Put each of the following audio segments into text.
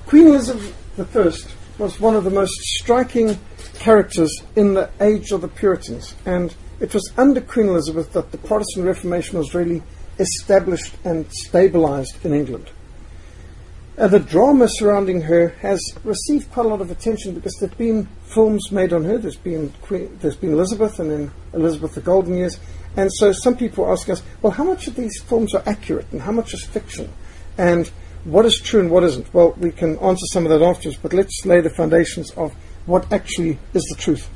Queen Elizabeth I was one of the most striking characters in the age of the Puritans, and it was under Queen Elizabeth that the Protestant Reformation was really established and stabilized in England. And the drama surrounding her has received quite a lot of attention because there have been films made on her. There's been Elizabeth, and then Elizabeth the Golden Years. And so some people ask us, well, how much of these films are accurate and how much is fiction? And what is true and what isn't? Well, we can answer some of that afterwards, but let's lay the foundations of what actually is the truth.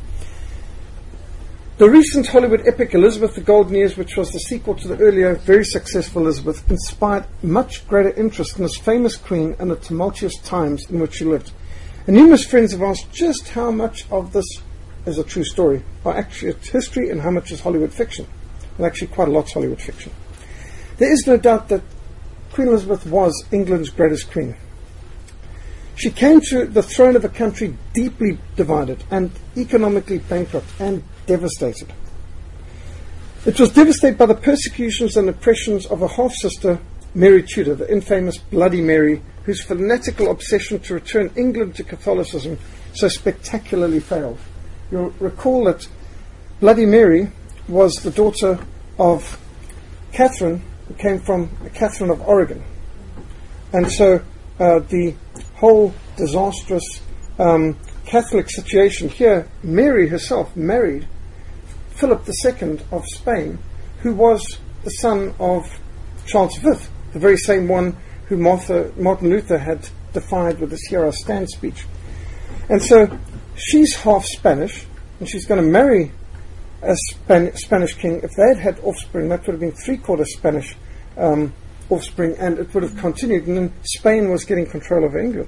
The recent Hollywood epic Elizabeth the Golden Years, which was the sequel to the earlier, very successful Elizabeth, inspired much greater interest in this famous queen and the tumultuous times in which she lived. And numerous friends have asked just how much of this is a true story, or actually it's history, and how much is Hollywood fiction. And actually quite a lot's Hollywood fiction. There is no doubt that Queen Elizabeth was England's greatest queen. She came to the throne of a country deeply divided and economically bankrupt and devastated. It was devastated by the persecutions and oppressions of her half-sister, Mary Tudor, the infamous Bloody Mary, whose fanatical obsession to return England to Catholicism so spectacularly failed. You'll recall that Bloody Mary was the daughter of Catherine, who came from Catherine of Oregon. And so the whole disastrous Catholic situation here, Mary herself married Philip II of Spain, who was the son of Charles V, the very same one who Martin Luther had defied with his Here I Stand speech. And so she's half Spanish, and she's going to marry a Spanish king. If they had had offspring, that would have been three-quarters Spanish offspring, and it would have continued, and then Spain was getting control over England.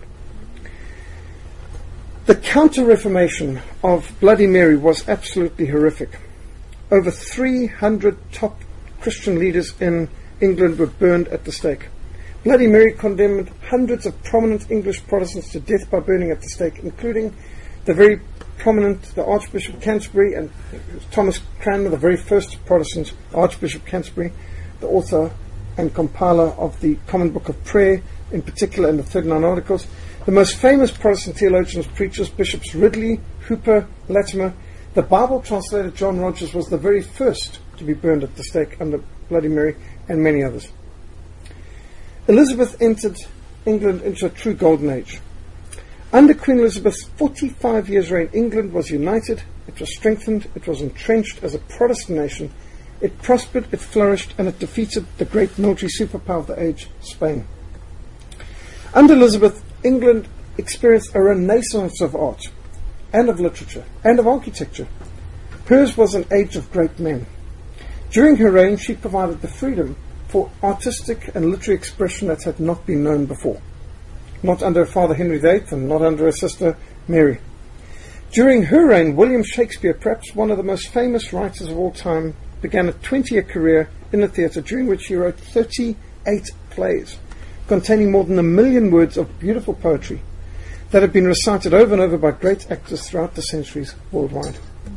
The counter-reformation of Bloody Mary was absolutely horrific. Over 300 top Christian leaders in England were burned at the stake. Bloody Mary condemned hundreds of prominent English Protestants to death by burning at the stake, including the very prominent, the Archbishop of Canterbury, and Thomas Cranmer, the very first Protestant Archbishop of Canterbury, the author and compiler of the Common Book of Prayer, in particular in the 39 Articles. The most famous Protestant theologians, preachers, Bishops Ridley, Hooper, Latimer. The Bible translator John Rogers was the very first to be burned at the stake under Bloody Mary, and many others. Elizabeth entered England into a true golden age. Under Queen Elizabeth's 45 years' reign, England was united, it was strengthened, it was entrenched as a Protestant nation, it prospered, it flourished, and it defeated the great military superpower of the age, Spain. Under Elizabeth, England experienced a renaissance of art, and of literature, and of architecture. Hers was an age of great men. During her reign, she provided the freedom for artistic and literary expression that had not been known before. Not under her father Henry VIII, and not under her sister Mary. During her reign, William Shakespeare, perhaps one of the most famous writers of all time, began a 20-year career in the theatre, during which he wrote 38 plays, containing more than 1 million words of beautiful poetry that have been recited over and over by great actors throughout the centuries worldwide.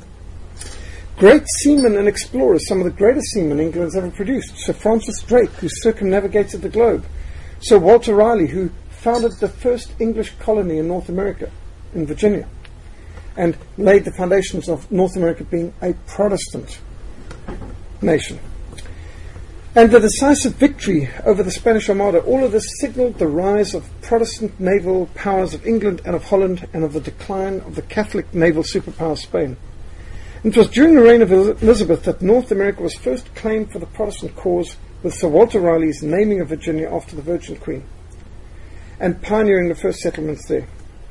Great seamen and explorers, some of the greatest seamen England has ever produced. Sir Francis Drake, who circumnavigated the globe. Sir Walter Raleigh, who founded the first English colony in North America, in Virginia, and laid the foundations of North America being a Protestant nation. And the decisive victory over the Spanish Armada, all of this signaled the rise of Protestant naval powers of England and of Holland, and of the decline of the Catholic naval superpower Spain. And it was during the reign of Elizabeth that North America was first claimed for the Protestant cause, with Sir Walter Raleigh's naming of Virginia after the Virgin Queen, and pioneering the first settlements there.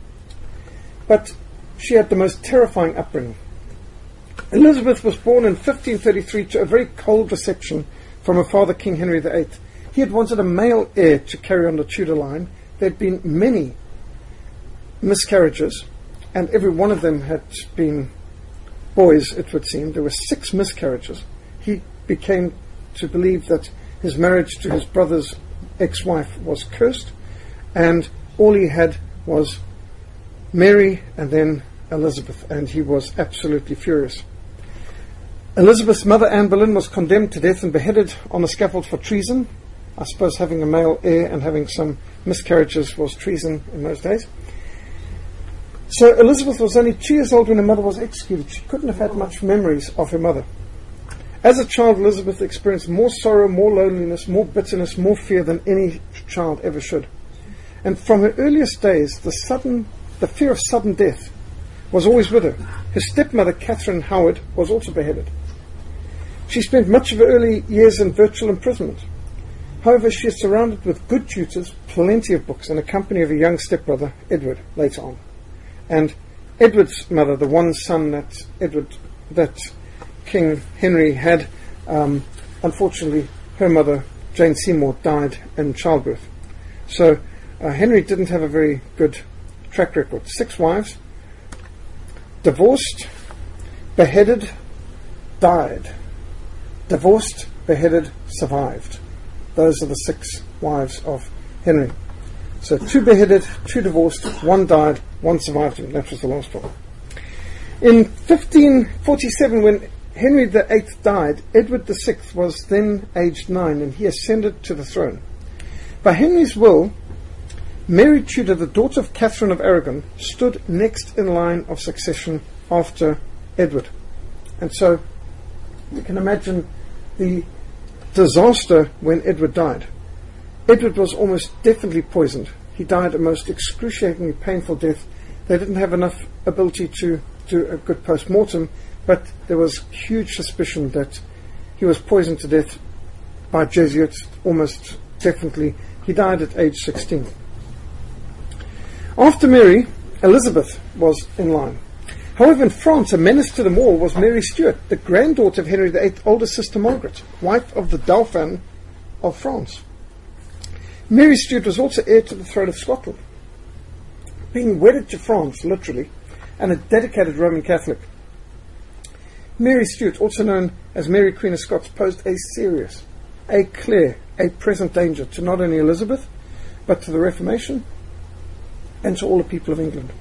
But she had the most terrifying upbringing. Elizabeth was born in 1533 to a very cold reception from her father, King Henry VIII. He had wanted a male heir to carry on the Tudor line. There had been many miscarriages, and every one of them had been boys, it would seem. There were 6 miscarriages. He became to believe that his marriage to his brother's ex-wife was cursed, and all he had was Mary and then Elizabeth, and he was absolutely furious. Elizabeth's mother, Anne Boleyn, was condemned to death and beheaded on the scaffold for treason I suppose having a male heir and having some miscarriages was treason in those days. So Elizabeth was only 2 years old when her mother was executed. She couldn't have had much memories of her mother. As a child, Elizabeth experienced more sorrow, more loneliness, more bitterness, more fear than any child ever should. And from her earliest days, the fear of sudden death was always with her. Her stepmother, Catherine Howard, was also beheaded. She spent much of her early years in virtual imprisonment. However, she is surrounded with good tutors, plenty of books, and a company of a young stepbrother, Edward, later on. And Edward's mother, the one son that King Henry had, unfortunately, her mother, Jane Seymour, died in childbirth. So Henry didn't have a very good track record. 6 wives, divorced, beheaded, died. Divorced, beheaded, survived. Those are the 6 wives of Henry. So 2 beheaded, 2 divorced, 1 died, 1 survived him. That was the last one. In 1547, when Henry VIII died, Edward VI was then aged 9, and he ascended to the throne. By Henry's will, Mary Tudor, the daughter of Catherine of Aragon, stood next in line of succession after Edward. And so you can imagine the disaster when Edward died. Edward was almost definitely poisoned. He died a most excruciatingly painful death. They didn't have enough ability to do a good post-mortem, but there was huge suspicion that he was poisoned to death by Jesuits, almost definitely. He died at age 16. After Mary, Elizabeth was in line. However, in France, a menace to them all was Mary Stuart, the granddaughter of Henry VIII's older sister Margaret, wife of the Dauphin of France. Mary Stuart was also heir to the throne of Scotland, being wedded to France, literally, and a dedicated Roman Catholic. Mary Stuart, also known as Mary Queen of Scots, posed a serious, a clear, a present danger to not only Elizabeth, but to the Reformation and to all the people of England.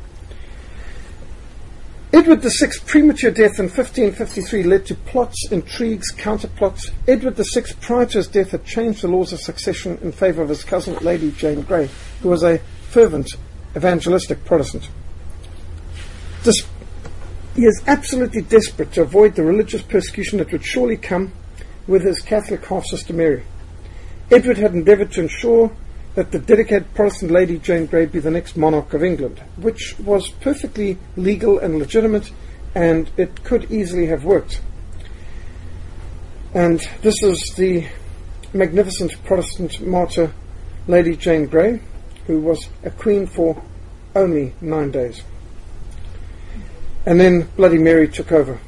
Edward VI's premature death in 1553 led to plots, intrigues, counterplots. Edward VI, prior to his death, had changed the laws of succession in favour of his cousin, Lady Jane Grey, who was a fervent evangelistic Protestant. He is absolutely desperate to avoid the religious persecution that would surely come with his Catholic half-sister Mary. Edward had endeavoured to ensure that the dedicated Protestant Lady Jane Grey be the next monarch of England, which was perfectly legal and legitimate, and it could easily have worked. And this is the magnificent Protestant martyr, Lady Jane Grey, who was a queen for only 9 days. And then Bloody Mary took over.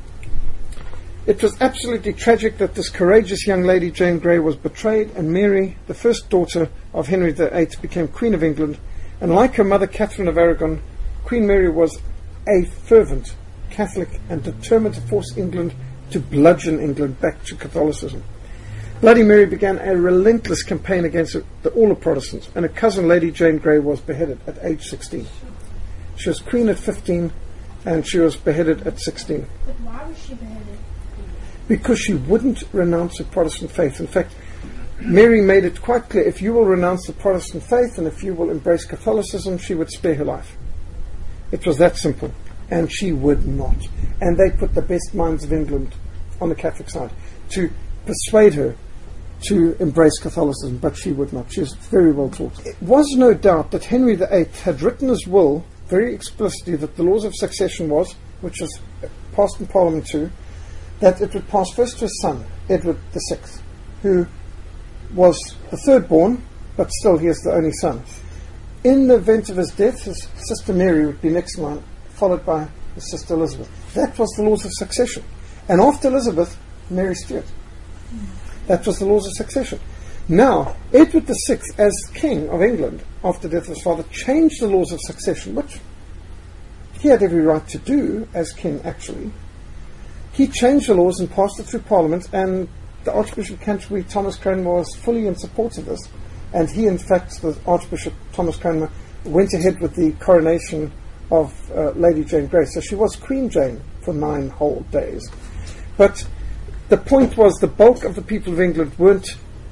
It was absolutely tragic that this courageous young Lady Jane Grey was betrayed, and Mary, the first daughter of Henry VIII, became Queen of England. And like her mother Catherine of Aragon, Queen Mary was a fervent Catholic and determined to force England to bludgeon England back to Catholicism. Bloody Mary began a relentless campaign against all the Protestants, and her cousin Lady Jane Grey was beheaded at age 16. She was queen at 15, and she was beheaded at 16. But why was she beheaded? Because she wouldn't renounce the Protestant faith. In fact, Mary made it quite clear, if you will renounce the Protestant faith and if you will embrace Catholicism, she would spare her life. It was that simple. And she would not. And they put the best minds of England on the Catholic side to persuade her to embrace Catholicism, but she would not. She was very well taught. It was no doubt that Henry VIII had written his will very explicitly that the laws of succession was, which was passed in Parliament too, that it would pass first to his son, Edward VI, who was the third born, but still he is the only son. In the event of his death, his sister Mary would be next in line, followed by his sister Elizabeth. That was the laws of succession. And after Elizabeth, Mary Stuart. That was the laws of succession. Now, Edward VI, as King of England, after the death of his father, changed the laws of succession, which he had every right to do as king, actually. He changed the laws and passed it through Parliament, and the Archbishop of Canterbury, Thomas Cranmer, was fully in support of this. And he, in fact, the Archbishop Thomas Cranmer, went ahead with the coronation of Lady Jane Grey. So she was Queen Jane for 9 whole days. But the point was, the bulk of the people of England weren't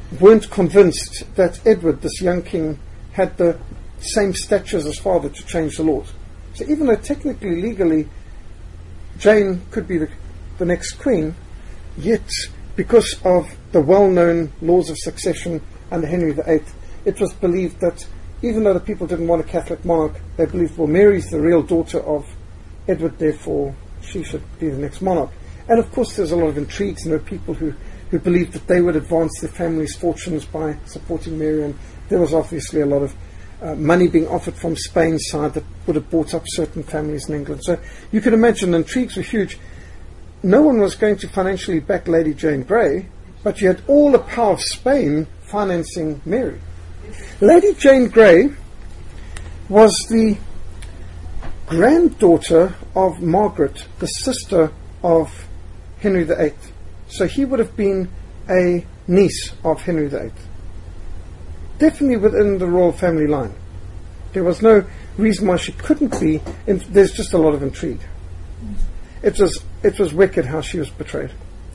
weren't convinced that Edward, this young king, had the same stature as his father to change the laws. So even though technically, legally, Jane could be the next queen, yet because of the well-known laws of succession under Henry VIII, it was believed that even though the people didn't want a Catholic monarch, they believed, well, Mary's the real daughter of Edward, therefore she should be the next monarch. And of course there's a lot of intrigues, and there were people who believed that they would advance their family's fortunes by supporting Mary, and there was obviously a lot of money being offered from Spain's side that would have bought up certain families in England. So you can imagine the intrigues were huge. No one was going to financially back Lady Jane Grey, but you had all the power of Spain financing Mary. Lady Jane Grey was the granddaughter of Margaret, the sister of Henry VIII. So he would have been a niece of Henry VIII. Definitely within the royal family line. There was no reason why she couldn't be. There's just a lot of intrigue. It was wicked how she was betrayed.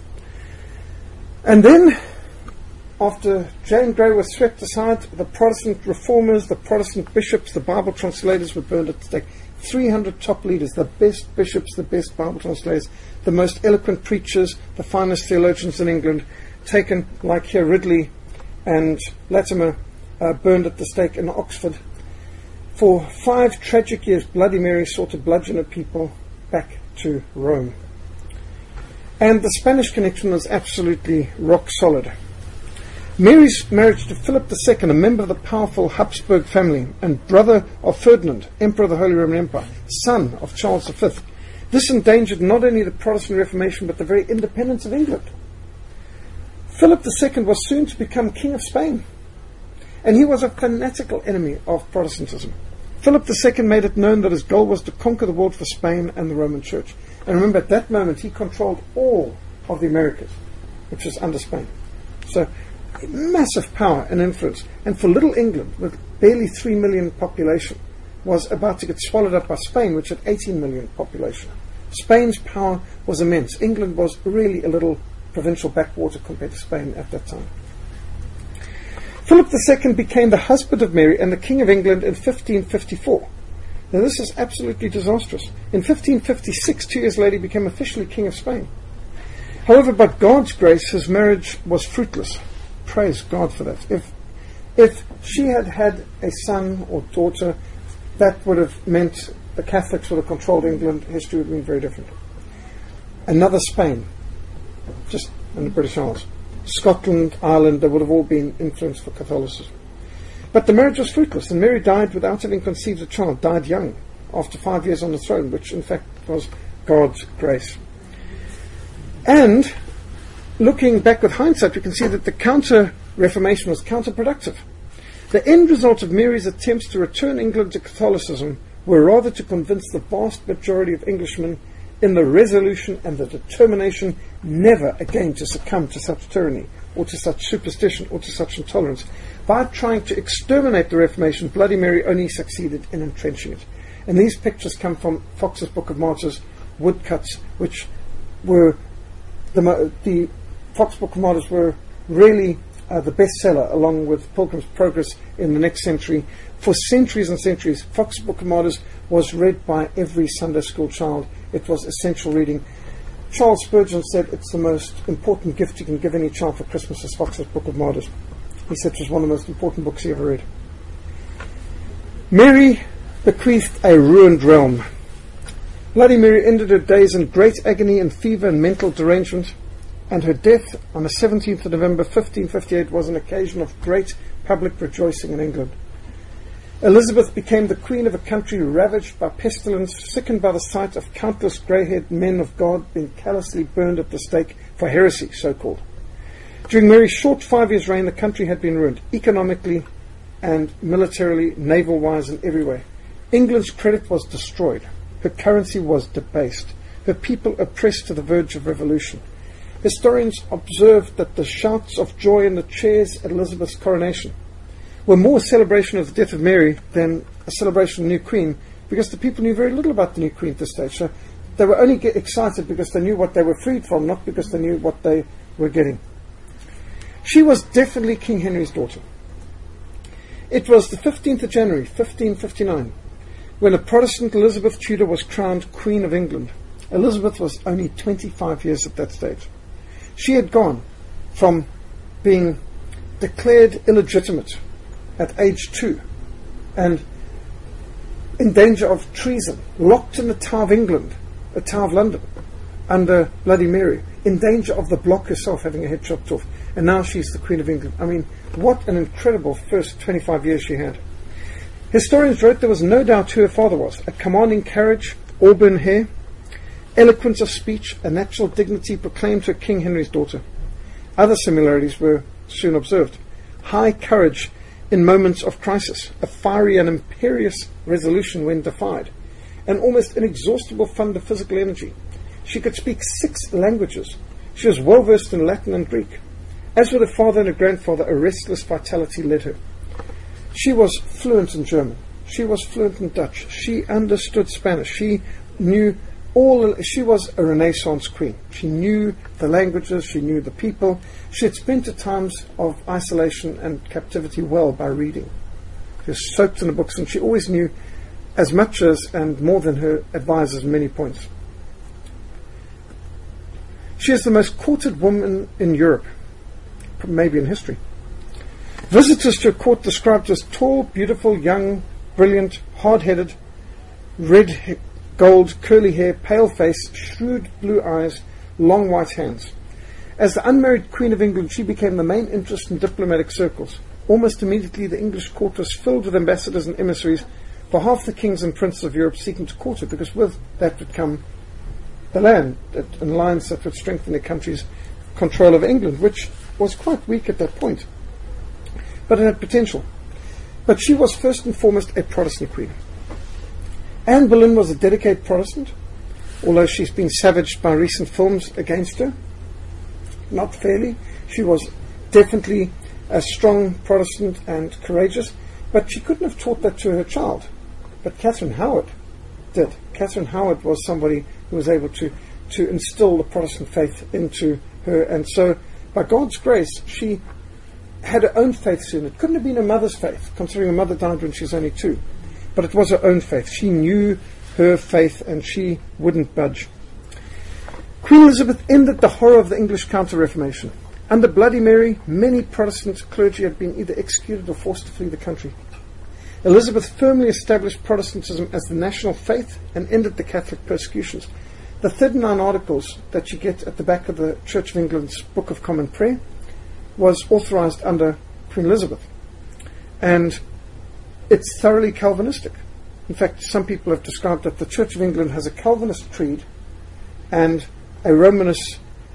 And then, after Jane Grey was swept aside, the Protestant reformers, the Protestant bishops, the Bible translators were burned at the stake. 300 top leaders, the best bishops, the best Bible translators, the most eloquent preachers, the finest theologians in England, taken, like here, Ridley and Latimer, burned at the stake in Oxford. For 5 tragic years, Bloody Mary sought to bludgeon her people back to Rome. And the Spanish connection was absolutely rock solid. Mary's marriage to Philip II, a member of the powerful Habsburg family and brother of Ferdinand, Emperor of the Holy Roman Empire, son of Charles V, this endangered not only the Protestant Reformation but the very independence of England. Philip II was soon to become King of Spain, and he was a fanatical enemy of Protestantism. Philip II made it known that his goal was to conquer the world for Spain and the Roman Church. And remember, at that moment he controlled all of the Americas, which was under Spain. So massive power and influence. And for little England, with barely 3 million population, was about to get swallowed up by Spain, which had 18 million population. Spain's power was immense. England was really a little provincial backwater compared to Spain at that time. Philip II became the husband of Mary and the King of England in 1554. Now this is absolutely disastrous. In 1556, 2 years later, he became officially King of Spain. However, by God's grace, his marriage was fruitless. Praise God for that. If she had had a son or daughter, that would have meant the Catholics would have controlled England. History would have been very different. Another Spain, just in the British Isles. Scotland, Ireland, they would have all been influenced for Catholicism. But the marriage was fruitless, and Mary died without having conceived a child, died young, after 5 years on the throne, which in fact was God's grace. And looking back with hindsight, we can see that the counter-reformation was counterproductive. The end result of Mary's attempts to return England to Catholicism were rather to convince the vast majority of Englishmen in the resolution and the determination never again to succumb to such tyranny, or to such superstition, or to such intolerance. By trying to exterminate the Reformation, Bloody Mary only succeeded in entrenching it. And these pictures come from Fox's Book of Martyrs woodcuts, which were the Fox Book of Martyrs were really the bestseller, along with Pilgrim's Progress in the next century. For centuries and centuries, Fox's Book of Martyrs was read by every Sunday school child. It was essential reading. Charles Spurgeon said it's the most important gift you can give any child for Christmas is Fox's Book of Martyrs. He said it was one of the most important books he ever read. Mary bequeathed a ruined realm. Bloody Mary ended her days in great agony and fever and mental derangement, and her death on the 17th of November 1558 was an occasion of great public rejoicing in England. Elizabeth became the queen of a country ravaged by pestilence, sickened by the sight of countless grey-haired men of God being callously burned at the stake for heresy, so-called. During Mary's short 5 years' reign, the country had been ruined, economically and militarily, naval-wise, in every way. England's credit was destroyed. Her currency was debased. Her people oppressed to the verge of revolution. Historians observed that the shouts of joy in the chairs at Elizabeth's coronation were more a celebration of the death of Mary than a celebration of the new queen, because the people knew very little about the new queen at this stage. So they were only excited because they knew what they were freed from, not because they knew what they were getting. She was definitely King Henry's daughter. It was the 15th of January, 1559, when a Protestant Elizabeth Tudor was crowned Queen of England. Elizabeth was only 25 years at that stage. She had gone from being declared illegitimate at age 2 and in danger of treason, locked in the Tower of England, the Tower of London, under Bloody Mary, in danger of the block herself having her head chopped off. And now she's the Queen of England. I mean, what an incredible first 25 years she had. Historians wrote there was no doubt who her father was. A commanding carriage, auburn hair, eloquence of speech, a natural dignity proclaimed her King Henry's daughter. Other similarities were soon observed. High courage in moments of crisis, a fiery and imperious resolution when defied, an almost inexhaustible fund of physical energy. She could speak 6 languages. She was well versed in Latin and Greek. As with her father and her grandfather, a restless vitality led her. She was fluent in German. She was fluent in Dutch. She understood Spanish. She knew she was a Renaissance queen. She knew the languages. She knew the people. She had spent the times of isolation and captivity well by reading. She was soaked in the books, and she always knew as much as and more than her advisors in many points. She is the most courted woman in Europe, maybe in history. Visitors to her court described her as tall, beautiful, young, brilliant, hard-headed, red gold, curly hair, pale face, shrewd blue eyes, long white hands. As the unmarried Queen of England, she became the main interest in diplomatic circles. Almost immediately, the English court was filled with ambassadors and emissaries for half the kings and princes of Europe seeking to court her, because with that would come the land, and alliance that would strengthen the country's control of England, which was quite weak at that point. But it had potential. But she was first and foremost a Protestant queen. Anne Boleyn was a dedicated Protestant, although she's been savaged by recent films against her. Not fairly. She was definitely a strong Protestant and courageous, but she couldn't have taught that to her child. But Catherine Howard did. Catherine Howard was somebody who was able to instill the Protestant faith into her, and so by God's grace she had her own faith soon. It couldn't have been her mother's faith, considering her mother died when she was only 2. But it was her own faith. She knew her faith and she wouldn't budge. Queen Elizabeth ended the horror of the English Counter-Reformation. Under Bloody Mary, many Protestant clergy had been either executed or forced to flee the country. Elizabeth firmly established Protestantism as the national faith and ended the Catholic persecutions. The 39 articles that you get at the back of the Church of England's Book of Common Prayer was authorized under Queen Elizabeth. And it's thoroughly Calvinistic. In fact, some people have described that the Church of England has a Calvinist creed and a Romanist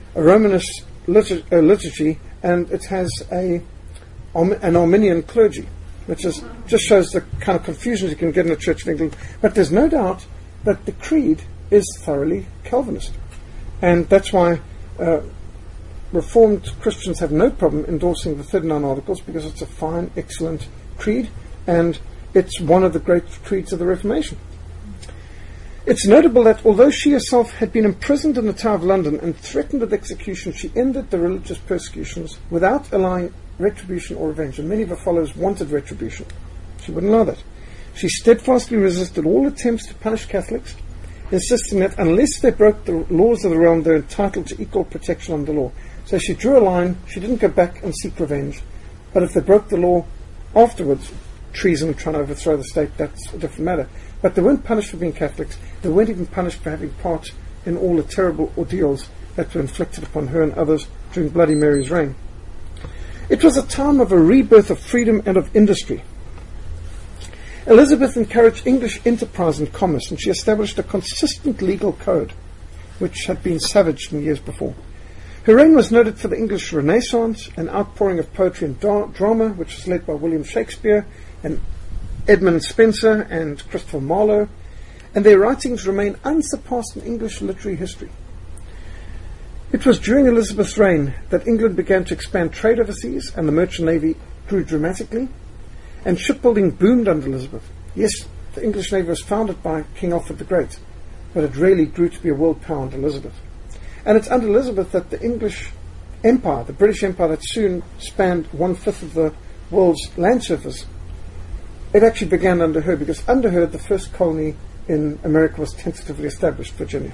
liturgy, and it has an Arminian clergy, which just shows the kind of confusions you can get in the Church of England. But there's no doubt that the creed is thoroughly Calvinist. And that's why Reformed Christians have no problem endorsing the 39 Articles, because it's a fine, excellent creed, and it's one of the great creeds of the Reformation. It's notable that although she herself had been imprisoned in the Tower of London and threatened with execution, she ended the religious persecutions without allowing retribution or revenge, and many of her followers wanted retribution. She wouldn't allow that. She steadfastly resisted all attempts to punish Catholics, insisting that unless they broke the laws of the realm, they're entitled to equal protection under the law. So she drew a line. She didn't go back and seek revenge. But if they broke the law afterwards, treason, trying to overthrow the state, that's a different matter. But they weren't punished for being Catholics. They weren't even punished for having part in all the terrible ordeals that were inflicted upon her and others during Bloody Mary's reign. It was a time of a rebirth of freedom and of industry. Elizabeth encouraged English enterprise and commerce, and she established a consistent legal code, which had been savaged in years before. Her reign was noted for the English Renaissance, an outpouring of poetry and drama, which was led by William Shakespeare and Edmund Spenser and Christopher Marlowe, and their writings remain unsurpassed in English literary history. It was during Elizabeth's reign that England began to expand trade overseas, and the merchant navy grew dramatically, and shipbuilding boomed under Elizabeth. Yes, the English navy was founded by King Alfred the Great, but it really grew to be a world power under Elizabeth. And it's under Elizabeth that the English empire, the British Empire that soon spanned 1/5 of the world's land surface, it actually began under her, because under her the first colony in America was tentatively established, Virginia.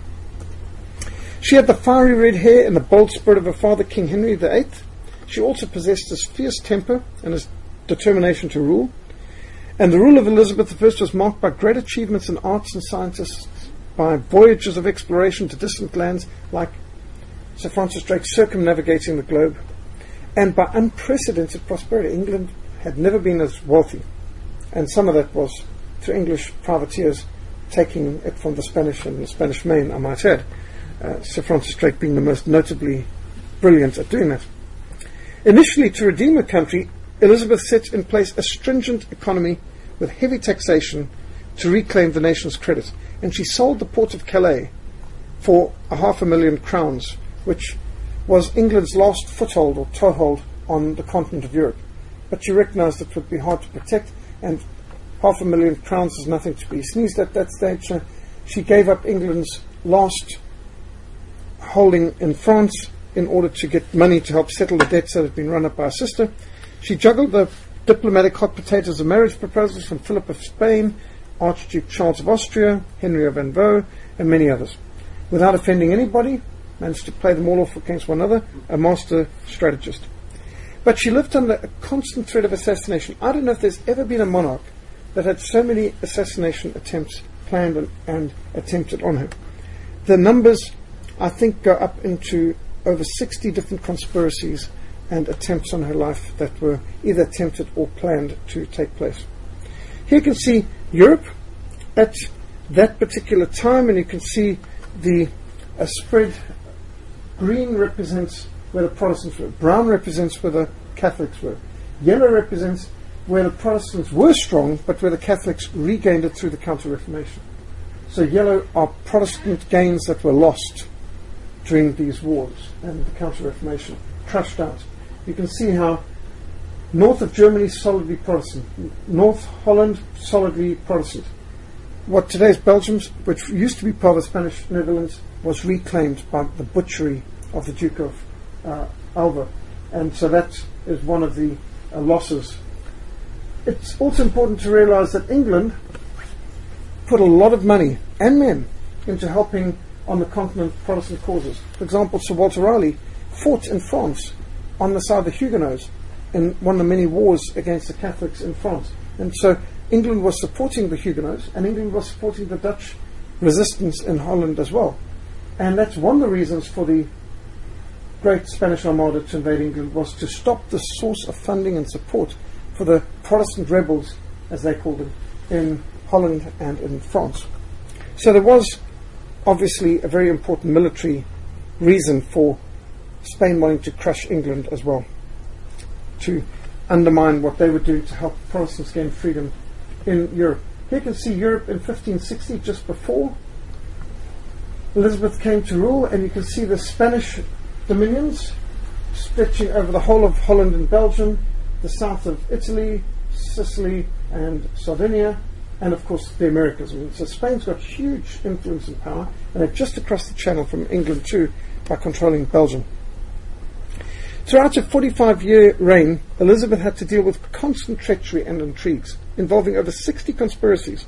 She had the fiery red hair and the bold spirit of her father, King Henry VIII. She also possessed his fierce temper and his determination to rule. And the rule of Elizabeth I was marked by great achievements in arts and sciences, by voyages of exploration to distant lands like Sir Francis Drake circumnavigating the globe, and by unprecedented prosperity. England had never been as wealthy, and some of that was through English privateers taking it from the Spanish and the Spanish Main, I might add, Sir Francis Drake being the most notably brilliant at doing that. Initially, to redeem her country, Elizabeth set in place a stringent economy with heavy taxation to reclaim the nation's credit, and she sold the port of Calais for 500,000 crowns, which was England's last foothold or toehold on the continent of Europe. But she recognised it would be hard to protect, and 500,000 crowns is nothing to be sneezed at that stage. So she gave up England's last holding in France in order to get money to help settle the debts that had been run up by her sister. She juggled the diplomatic hot potatoes of marriage proposals from Philip of Spain, Archduke Charles of Austria, Henry of Anjou, and many others. Without offending anybody, managed to play them all off against one another, a master strategist. But she lived under a constant threat of assassination. I don't know if there's ever been a monarch that had so many assassination attempts planned and attempted on her. The numbers, I think, go up into over 60 different conspiracies and attempts on her life that were either attempted or planned to take place. Here you can see Europe at that particular time, and you can see the spread. Green represents where the Protestants were. Brown represents where the Catholics were. Yellow represents where the Protestants were strong, but where the Catholics regained it through the Counter-Reformation. So yellow are Protestant gains that were lost during these wars and the Counter-Reformation, crushed out. You can see how north of Germany, solidly Protestant. North Holland, solidly Protestant. What today's Belgium, which used to be part of the Spanish Netherlands, was reclaimed by the butchery of the Duke of Alva. And so that is one of the losses. It's also important to realize that England put a lot of money and men into helping on the continent Protestant causes. For example, Sir Walter Raleigh fought in France on the side of the Huguenots in one of the many wars against the Catholics in France. And so England was supporting the Huguenots, and England was supporting the Dutch resistance in Holland as well. And that's one of the reasons for the great Spanish Armada to invade England, was to stop the source of funding and support for the Protestant rebels, as they called them, in Holland and in France. So there was obviously a very important military reason for Spain wanting to crush England as well, to undermine what they were doing to help Protestants gain freedom in Europe. Here you can see Europe in 1560, just before Elizabeth came to rule, and you can see the Spanish dominions stretching over the whole of Holland and Belgium, the south of Italy, Sicily and Sardinia, and of course the Americas. So Spain's got huge influence and power, and they're just across the channel from England too, by controlling Belgium. Throughout her 45-year reign, Elizabeth had to deal with constant treachery and intrigues, involving over 60 conspiracies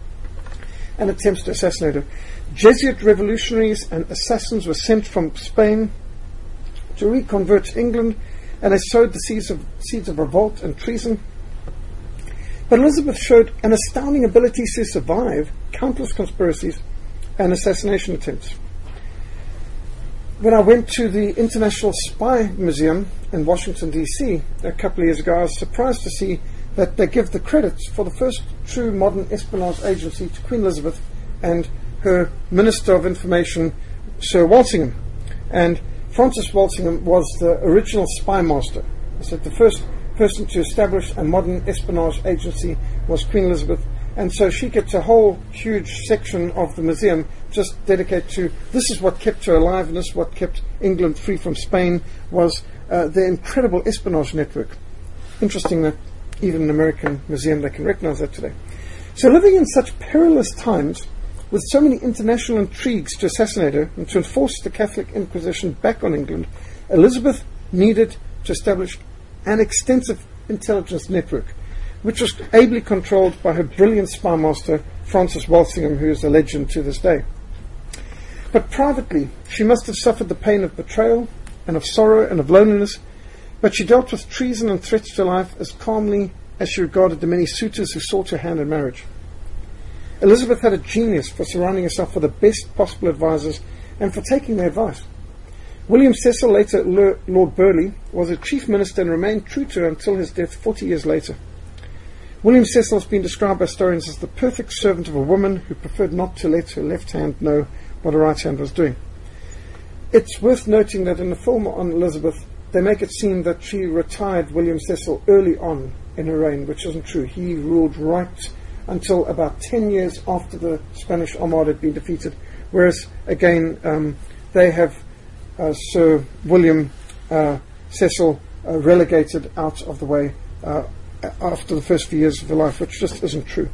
and attempts to assassinate her. Jesuit revolutionaries and assassins were sent from Spain to reconvert England, and they sowed the seeds of revolt and treason. But Elizabeth showed an astounding ability to survive countless conspiracies and assassination attempts. When I went to the International Spy Museum in Washington, D.C. a couple of years ago, I was surprised to see that they give the credits for the first true modern espionage agency to Queen Elizabeth and her Minister of Information, Sir Walsingham. And Francis Walsingham was the original spy master. I said the first person to establish a modern espionage agency was Queen Elizabeth, and so she gets a whole huge section of the museum just dedicated to this is what kept her alive, and this is what kept England free from Spain, was the incredible espionage network. Interesting that even an American museum, they can recognize that today. So living in such perilous times, with so many international intrigues to assassinate her and to enforce the Catholic Inquisition back on England, Elizabeth needed to establish an extensive intelligence network, which was ably controlled by her brilliant spy master, Francis Walsingham, who is a legend to this day. But privately, she must have suffered the pain of betrayal and of sorrow and of loneliness, but she dealt with treason and threats to life as calmly as she regarded the many suitors who sought her hand in marriage. Elizabeth had a genius for surrounding herself with the best possible advisers and for taking their advice. William Cecil, later Lord Burleigh, was a chief minister and remained true to her until his death 40 years later. William Cecil has been described by historians as the perfect servant of a woman who preferred not to let her left hand know what her right hand was doing. It's worth noting that in the film on Elizabeth, they make it seem that she retired William Cecil early on in her reign, which isn't true. He ruled right until about 10 years after the Spanish Armada had been defeated, whereas, again, they have Sir William Cecil relegated out of the way after the first few years of her life, which just isn't true.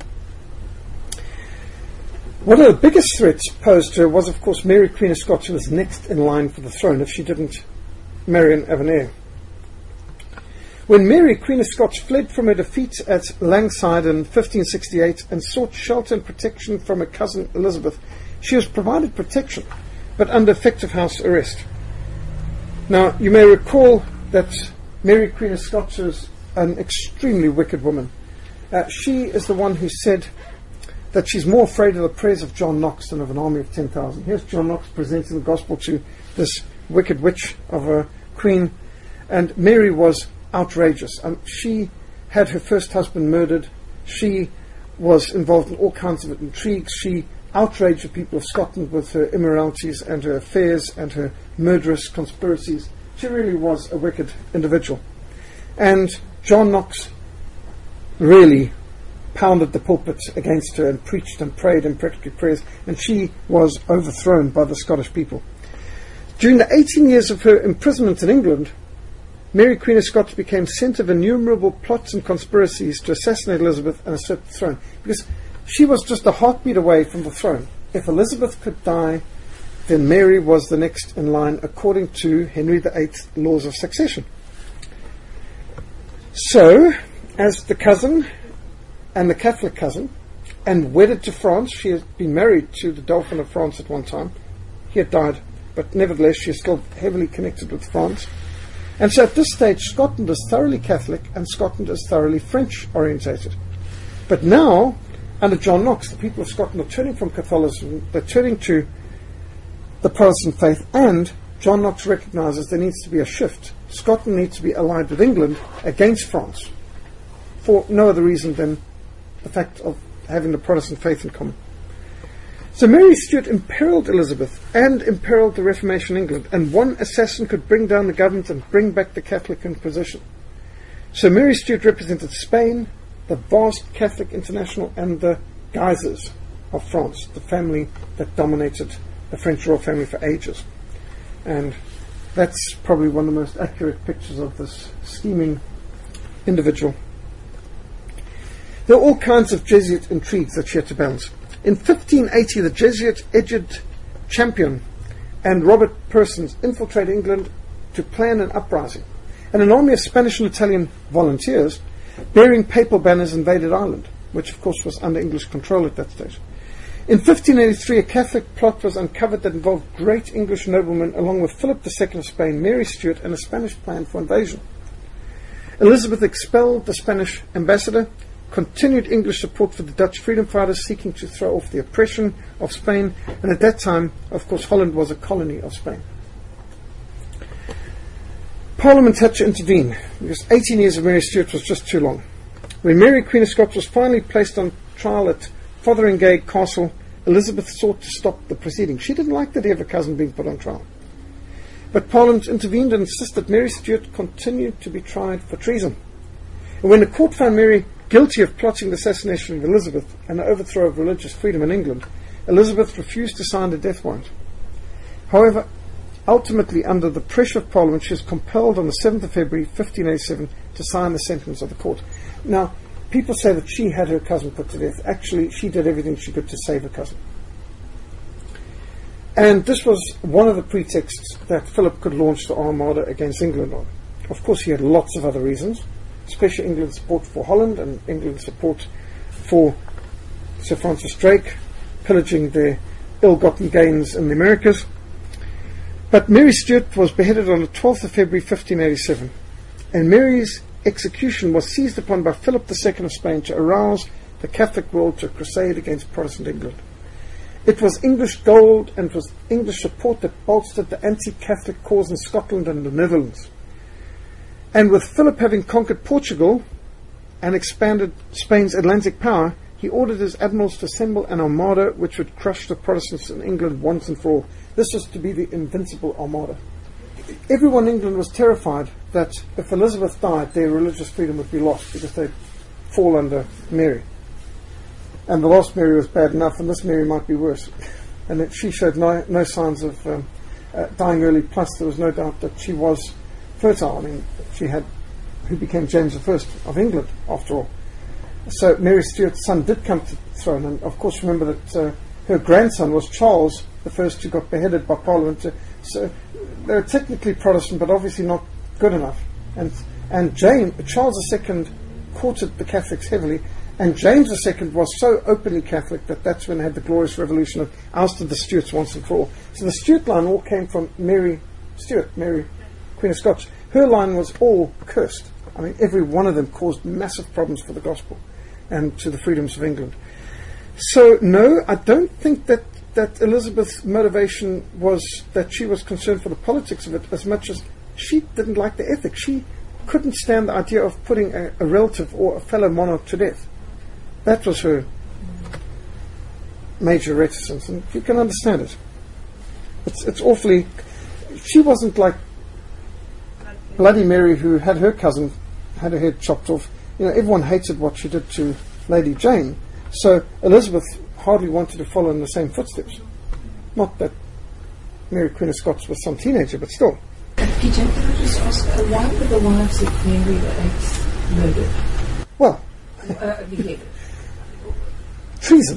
One of the biggest threats posed to her was, of course, Mary, Queen of Scots, who was next in line for the throne if she didn't marry and have an heir. When Mary, Queen of Scots, fled from her defeat at Langside in 1568 and sought shelter and protection from her cousin Elizabeth, she was provided protection, but under effective house arrest. Now, you may recall that Mary, Queen of Scots, was an extremely wicked woman. She is the one who said that she's more afraid of the prayers of John Knox than of an army of 10,000. Here's John Knox presenting the gospel to this wicked witch of a queen, and Mary was outrageous. She had her first husband murdered. She was involved in all kinds of intrigues. She outraged the people of Scotland with her immoralities and her affairs and her murderous conspiracies. She really was a wicked individual. And John Knox really pounded the pulpit against her and preached and prayed imprecatory prayers, and she was overthrown by the Scottish people. During the 18 years of her imprisonment in England, Mary, Queen of Scots, became centre of innumerable plots and conspiracies to assassinate Elizabeth and usurp the throne, because she was just a heartbeat away from the throne. If Elizabeth could die, then Mary was the next in line, according to Henry VIII's laws of succession. So, as the cousin and the Catholic cousin, and wedded to France, she had been married to the Dauphin of France at one time. He had died, but nevertheless she is still heavily connected with France. And so at this stage, Scotland is thoroughly Catholic and Scotland is thoroughly French orientated. But now, under John Knox, the people of Scotland are turning from Catholicism, they're turning to the Protestant faith, and John Knox recognises there needs to be a shift. Scotland needs to be allied with England against France, for no other reason than the fact of having the Protestant faith in common. So Mary Stuart imperiled Elizabeth and imperiled the Reformation in England, and one assassin could bring down the government and bring back the Catholic Inquisition. So Mary Stuart represented Spain, the vast Catholic International, and the Guises of France, the family that dominated the French royal family for ages. And that's probably one of the most accurate pictures of this scheming individual. There are all kinds of Jesuit intrigues that she had to balance. In 1580, the Jesuit Edward Champion and Robert Persons infiltrated England to plan an uprising, and an army of Spanish and Italian volunteers bearing papal banners invaded Ireland, which of course was under English control at that stage. In 1583, a Catholic plot was uncovered that involved great English noblemen along with Philip II of Spain, Mary Stuart, and a Spanish plan for invasion. Elizabeth expelled the Spanish ambassador, continued English support for the Dutch freedom fighters seeking to throw off the oppression of Spain, and at that time, of course, Holland was a colony of Spain. Parliament had to intervene, because 18 years of Mary Stuart was just too long. When Mary, Queen of Scots, was finally placed on trial at Fotheringay Castle, Elizabeth sought to stop the proceedings. She didn't like the idea of her cousin being put on trial. But Parliament intervened and insisted Mary Stuart continued to be tried for treason. And when the court found Mary guilty of plotting the assassination of Elizabeth and the overthrow of religious freedom in England, Elizabeth refused to sign the death warrant. However, ultimately, under the pressure of Parliament, she was compelled on the 7th of February 1587 to sign the sentence of the court. Now, people say that she had her cousin put to death. Actually, she did everything she could to save her cousin. And this was one of the pretexts that Philip could launch the Armada against England on. Of course, he had lots of other reasons, especially England's support for Holland and England's support for Sir Francis Drake, pillaging their ill-gotten gains in the Americas. But Mary Stuart was beheaded on the 12th of February 1587, and Mary's execution was seized upon by Philip II of Spain to arouse the Catholic world to a crusade against Protestant England. It was English gold and it was English support that bolstered the anti-Catholic cause in Scotland and the Netherlands. And with Philip having conquered Portugal and expanded Spain's Atlantic power, he ordered his admirals to assemble an armada which would crush the Protestants in England once and for all. This was to be the invincible armada. Everyone in England was terrified that if Elizabeth died, their religious freedom would be lost because they'd fall under Mary. And the last Mary was bad enough, and this Mary might be worse. And that she showed no signs of dying early, plus there was no doubt that she was fertile. I mean, she had who became James I of England, after all. So Mary Stuart's son did come to the throne, and of course remember that her grandson was Charles I, who got beheaded by Parliament. So they were technically Protestant, but obviously not good enough. And Charles II courted the Catholics heavily, and James II was so openly Catholic that that's when they had the glorious revolution of ousted the Stuarts once and for all. So the Stuart line all came from Mary Stuart, Mary, Queen of Scots. Her line was all cursed. I mean, every one of them caused massive problems for the gospel and to the freedoms of England. So, no, I don't think that Elizabeth's motivation was that she was concerned for the politics of it as much as she didn't like the ethics. She couldn't stand the idea of putting a relative or a fellow monarch to death. That was her major reticence, and you can understand it. It's awfully... She wasn't like Bloody Mary, who had her cousin, had her head chopped off. You know, everyone hated what she did to Lady Jane, so Elizabeth hardly wanted to follow in the same footsteps. Not that Mary, Queen of Scots, was some teenager, but still. Peter, can I just ask, why were the wives of Mary VIII murdered? Well... beheaded? Treason.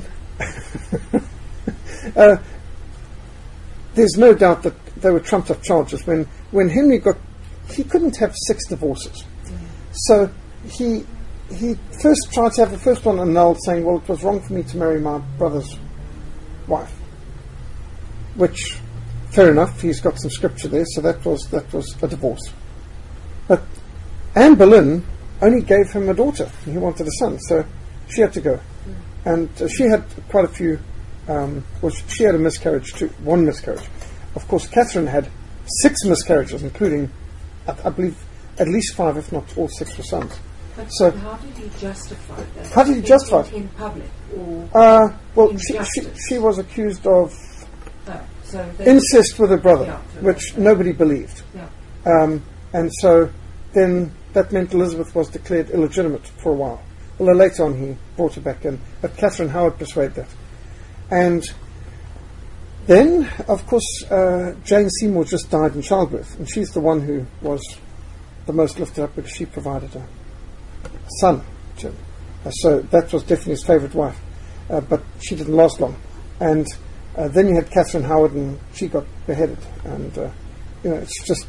There's no doubt that they were trumped up charges. When Henry he couldn't have 6 divorces. So he first tried to have the first one annulled, saying, well, it was wrong for me to marry my brother's wife. Which, fair enough, he's got some scripture there, so that was a divorce. But Anne Boleyn only gave him a daughter, and he wanted a son, so she had to go. And she had quite a few, she had a miscarriage too, 1 miscarriage. Of course, Catherine had 6 miscarriages, including, I believe, at least 5, if not all 6 were sons. But so how did he justify that? How did he justify it? In public? Or well, she was accused of so incest with her brother, yeah, which nobody believed. Yeah. And so then that meant Elizabeth was declared illegitimate for a while. Although later on he brought her back in. But Catherine Howard persuaded that. And then, of course, Jane Seymour just died in childbirth. And she's the one who was the most lifted up because she provided a son to him. So that was definitely his favourite wife. But she didn't last long. And then you had Catherine Howard, and she got beheaded. And, it's just...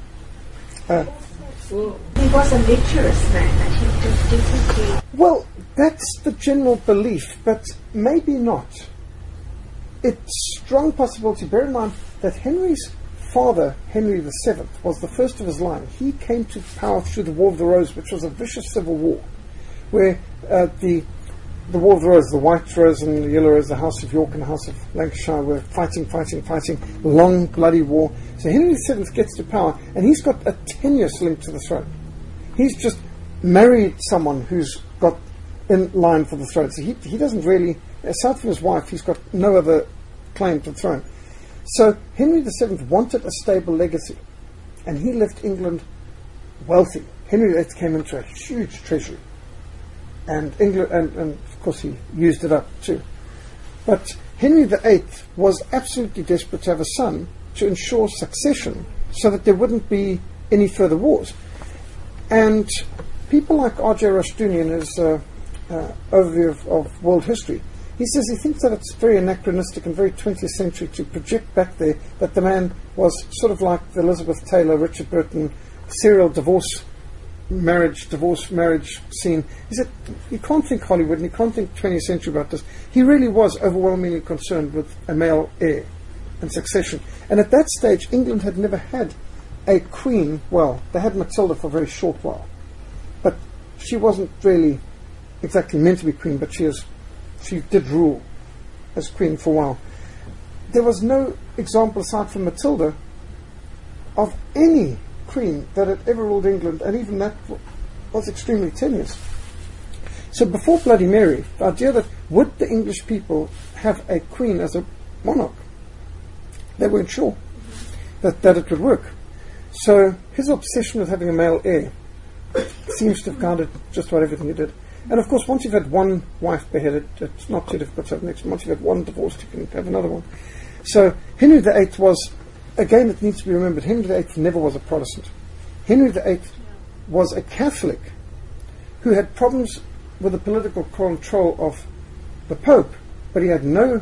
he was a lecherous man, that he just definitely... Well, that's the general belief, but maybe not. It's strong possibility. Bear in mind that Henry's father, Henry VII, was the first of his line. He came to power through the War of the Rose, which was a vicious civil war, where the War of the Rose, the White Rose and the Yellow Rose, the House of York and the House of Lancashire were fighting, long, bloody war. So Henry VII gets to power, and he's got a tenuous link to the throne. He's just married someone who's got in line for the throne. So he doesn't really, aside from his wife, he's got no other claim to the throne. So Henry VII wanted a stable legacy, and he left England wealthy. Henry VIII came into a huge treasury, and England, and of course he used it up too. But Henry VIII was absolutely desperate to have a son to ensure succession, so that there wouldn't be any further wars. And people like R.J. Rushdoony in his overview of world history, He says he thinks that it's very anachronistic and very 20th century to project back there that the man was sort of like the Elizabeth Taylor, Richard Burton serial divorce marriage scene. He said you can't think Hollywood and you can't think 20th century about this. He really was overwhelmingly concerned with a male heir and succession. And at that stage, England had never had a queen. Well, they had Matilda for a very short while, but she wasn't really exactly meant to be queen, but she did rule as queen for a while. There was no example aside from Matilda of any queen that had ever ruled England, and even that was extremely tenuous. So before Bloody Mary, the idea that would the English people have a queen as a monarch, they weren't sure that it would work. So his obsession with having a male heir seems to have guided just about everything he did. And of course, once you've had one wife beheaded, it's not too difficult to have the next one. Once you've had one divorced, you can have another one. So Henry VIII was, again, it needs to be remembered, Henry VIII never was a Protestant. Henry VIII was a Catholic who had problems with the political control of the Pope, but he had no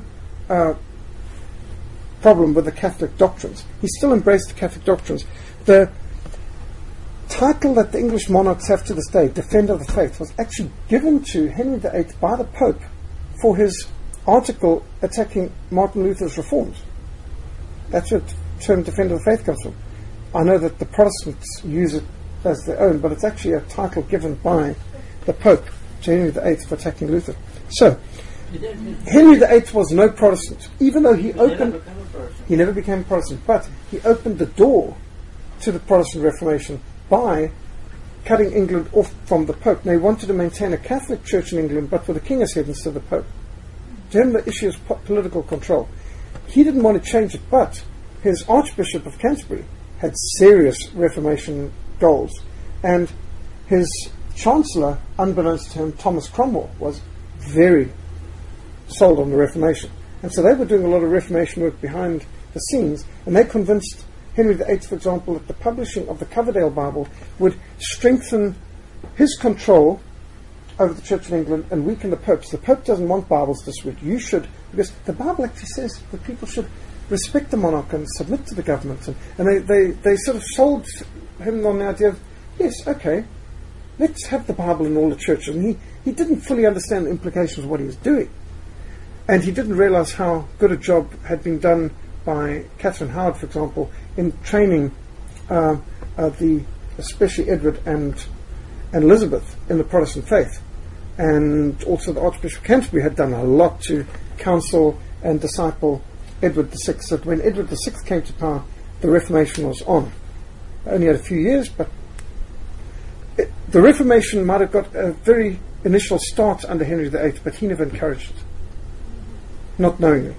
problem with the Catholic doctrines. He still embraced the Catholic doctrines. The title that the English monarchs have to this day, Defender of the Faith, was actually given to Henry VIII by the Pope for his article attacking Martin Luther's reforms. That's where the term Defender of the Faith comes from. I know that the Protestants use it as their own, but it's actually a title given by the Pope to Henry VIII for attacking Luther. So, Henry VIII was no Protestant, even though he never became a Protestant, but he opened the door to the Protestant Reformation by cutting England off from the Pope. Now, he wanted to maintain a Catholic Church in England, but with a king as head instead of the Pope. To him, the issue is political control. He didn't want to change it, but his Archbishop of Canterbury had serious Reformation goals, and his Chancellor, unbeknownst to him, Thomas Cromwell, was very sold on the Reformation. And so they were doing a lot of Reformation work behind the scenes, and they convinced Henry VIII, for example, that the publishing of the Coverdale Bible would strengthen his control over the Church of England and weaken the Pope's. The Pope doesn't want Bibles distributed. You should, because the Bible actually says that people should respect the monarch and submit to the government. And they sort of sold him on the idea of, yes, okay, let's have the Bible in all the churches. And he didn't fully understand the implications of what he was doing. And he didn't realize how good a job had been done by Catherine Howard, for example, in training especially Edward and Elizabeth in the Protestant faith. And also the Archbishop of Canterbury had done a lot to counsel and disciple Edward VI. So that when Edward VI came to power, the Reformation was on. Only had a few years, but the Reformation might have got a very initial start under Henry VIII, but he never encouraged it, not knowingly.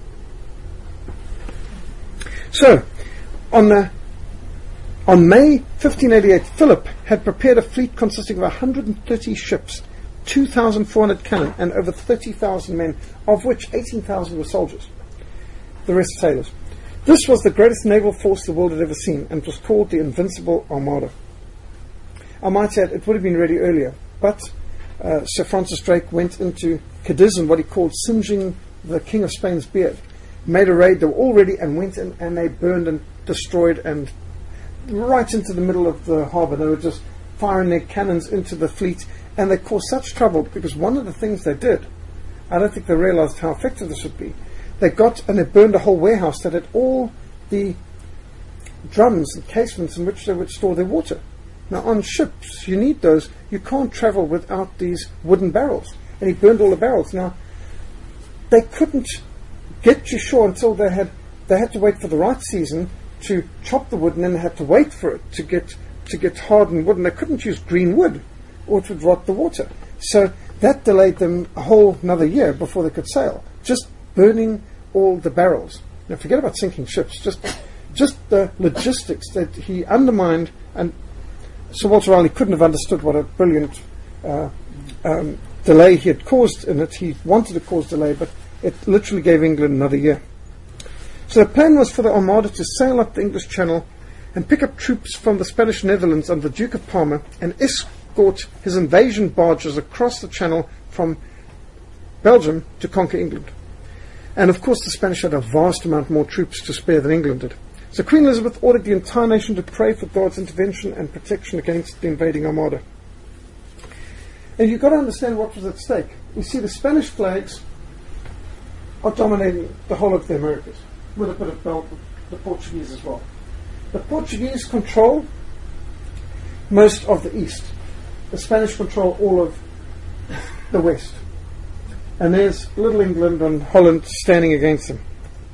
So, on May 1588, Philip had prepared a fleet consisting of 130 ships, 2,400 cannon, and over 30,000 men, of which 18,000 were soldiers. The rest sailors. This was the greatest naval force the world had ever seen, and was called the Invincible Armada. I might add, it would have been ready earlier, but Sir Francis Drake went into Cadiz and what he called singeing the King of Spain's beard. Made a raid, they were all ready, and went in and they burned and destroyed, and right into the middle of the harbour. They were just firing their cannons into the fleet, and they caused such trouble because one of the things they did, I don't think they realised how effective this would be. They got and they burned a whole warehouse that had all the drums and casements in which they would store their water. Now on ships, you need those. You can't travel without these wooden barrels. And he burned all the barrels. Now, they couldn't get to shore until they had to wait for the right season to chop the wood, and then they had to wait for it to get hardened wood, and they couldn't use green wood or it would rot the water. So that delayed them a whole another year before they could sail, just burning all the barrels. Now forget about sinking ships, just the logistics that he undermined, and Sir Walter Raleigh couldn't have understood what a brilliant delay he had caused in it. He wanted to cause delay, but it literally gave England another year. So the plan was for the Armada to sail up the English Channel and pick up troops from the Spanish Netherlands under the Duke of Parma and escort his invasion barges across the Channel from Belgium to conquer England. And of course the Spanish had a vast amount more troops to spare than England did. So Queen Elizabeth ordered the entire nation to pray for God's intervention and protection against the invading armada. And you've got to understand what was at stake. You see, the Spanish flags are dominating the whole of the Americas, with a bit of the Portuguese as well. The Portuguese control most of the east. The Spanish control all of the west. And there's Little England and Holland standing against them.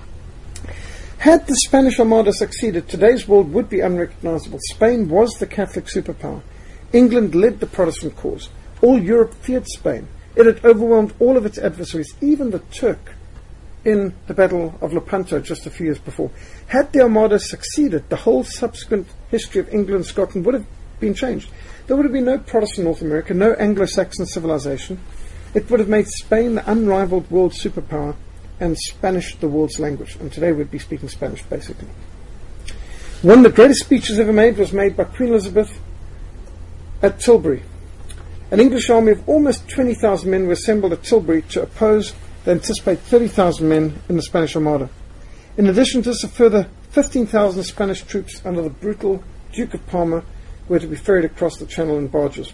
Had the Spanish Armada succeeded, today's world would be unrecognizable. Spain was the Catholic superpower. England led the Protestant cause. All Europe feared Spain. It had overwhelmed all of its adversaries, even the Turk, in the Battle of Lepanto just a few years before. Had the Armada succeeded, the whole subsequent history of England and Scotland would have been changed. There would have been no Protestant North America, no Anglo-Saxon civilization. It would have made Spain the unrivaled world superpower and Spanish the world's language. And today we'd be speaking Spanish, basically. One of the greatest speeches ever made was made by Queen Elizabeth at Tilbury. An English army of almost 20,000 men were assembled at Tilbury to oppose the anticipated 30,000 men in the Spanish Armada. In addition to this, a further 15,000 Spanish troops under the brutal Duke of Parma were to be ferried across the Channel in barges.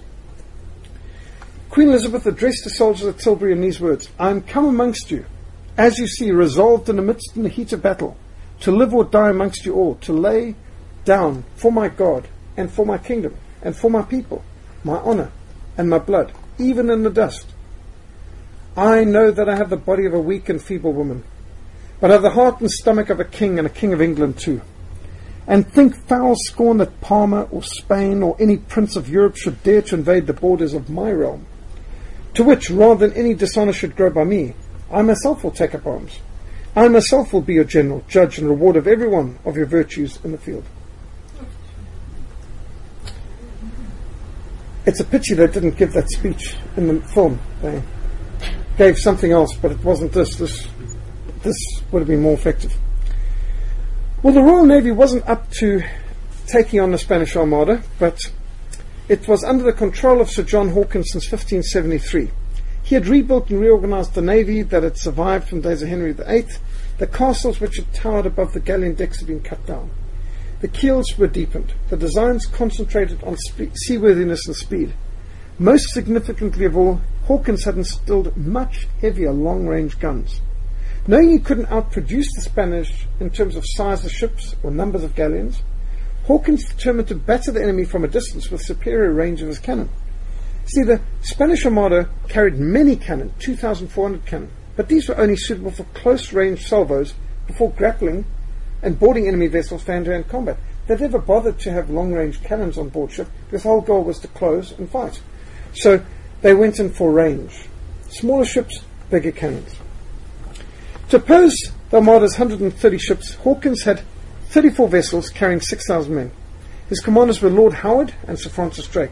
Queen Elizabeth addressed the soldiers at Tilbury in these words: "I am come amongst you, as you see, resolved in the heat of battle, to live or die amongst you all, to lay down for my God, and for my kingdom, and for my people, my honour, and my blood, even in the dust. I know that I have the body of a weak and feeble woman, but I have the heart and stomach of a king, and a king of England too. And think foul scorn that Parma or Spain or any prince of Europe should dare to invade the borders of my realm, to which, rather than any dishonour should grow by me, I myself will take up arms. I myself will be your general, judge, and reward of every one of your virtues in the field." It's a pity they didn't give that speech in the film. They gave something else, but it wasn't this. This would have been more effective. Well, the Royal Navy wasn't up to taking on the Spanish Armada, but it was under the control of Sir John Hawkins since 1573. He had rebuilt and reorganized the navy that had survived from days of Henry VIII. The castles which had towered above the galleon decks had been cut down. The keels were deepened. The designs concentrated on seaworthiness and speed. Most significantly of all, Hawkins had installed much heavier long-range guns. Knowing he couldn't outproduce the Spanish in terms of size of ships or numbers of galleons, Hawkins determined to batter the enemy from a distance with superior range of his cannon. See, the Spanish Armada carried many cannon, 2,400 cannon, but these were only suitable for close-range salvos before grappling and boarding enemy vessels for hand-to-hand combat. They never bothered to have long-range cannons on board ship, because the whole goal was to close and fight. So they went in for range. Smaller ships, bigger cannons. To oppose the Armada's 130 ships, Hawkins had 34 vessels carrying 6,000 men. His commanders were Lord Howard and Sir Francis Drake.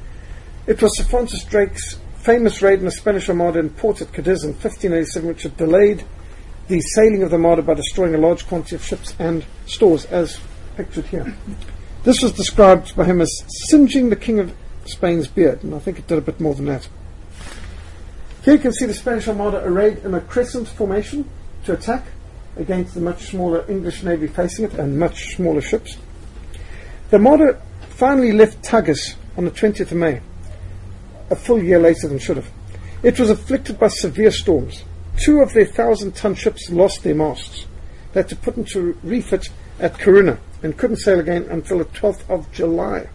It was Sir Francis Drake's famous raid in the Spanish Armada in port at Cadiz in 1587 which had delayed the sailing of the Armada by destroying a large quantity of ships and stores, as pictured here. This was described by him as singeing the King of Spain's beard, and I think it did a bit more than that. Here you can see the Spanish Armada arrayed in a crescent formation to attack against the much smaller English navy facing it and much smaller ships. The Armada finally left Tagus on the 20th of May, a full year later than should have. It was afflicted by severe storms. 2 of their 1,000-ton ships lost their masts. They had to put into refit at Corunna and couldn't sail again until the 12th of July.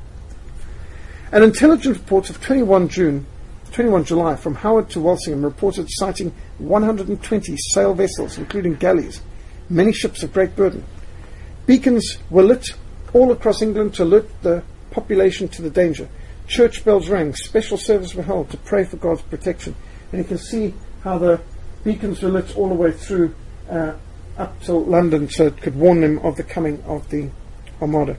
An intelligence report of 21 July from Howard to Walsingham reported sighting 120 sail vessels, including galleys, many ships of great burden. Beacons were lit all across England to alert the population to the danger. Church bells rang, special services were held to pray for God's protection. And you can see how the beacons were lit all the way through up till London, so it could warn them of the coming of the Armada.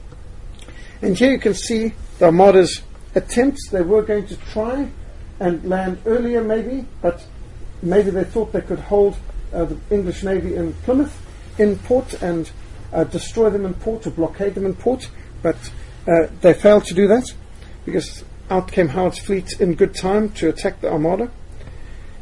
And here you can see the Armada's attempts. They were going to try and land earlier maybe, but maybe they thought they could hold the English Navy in Plymouth in port and destroy them in port or blockade them in port, but they failed to do that because out came Howard's fleet in good time to attack the Armada.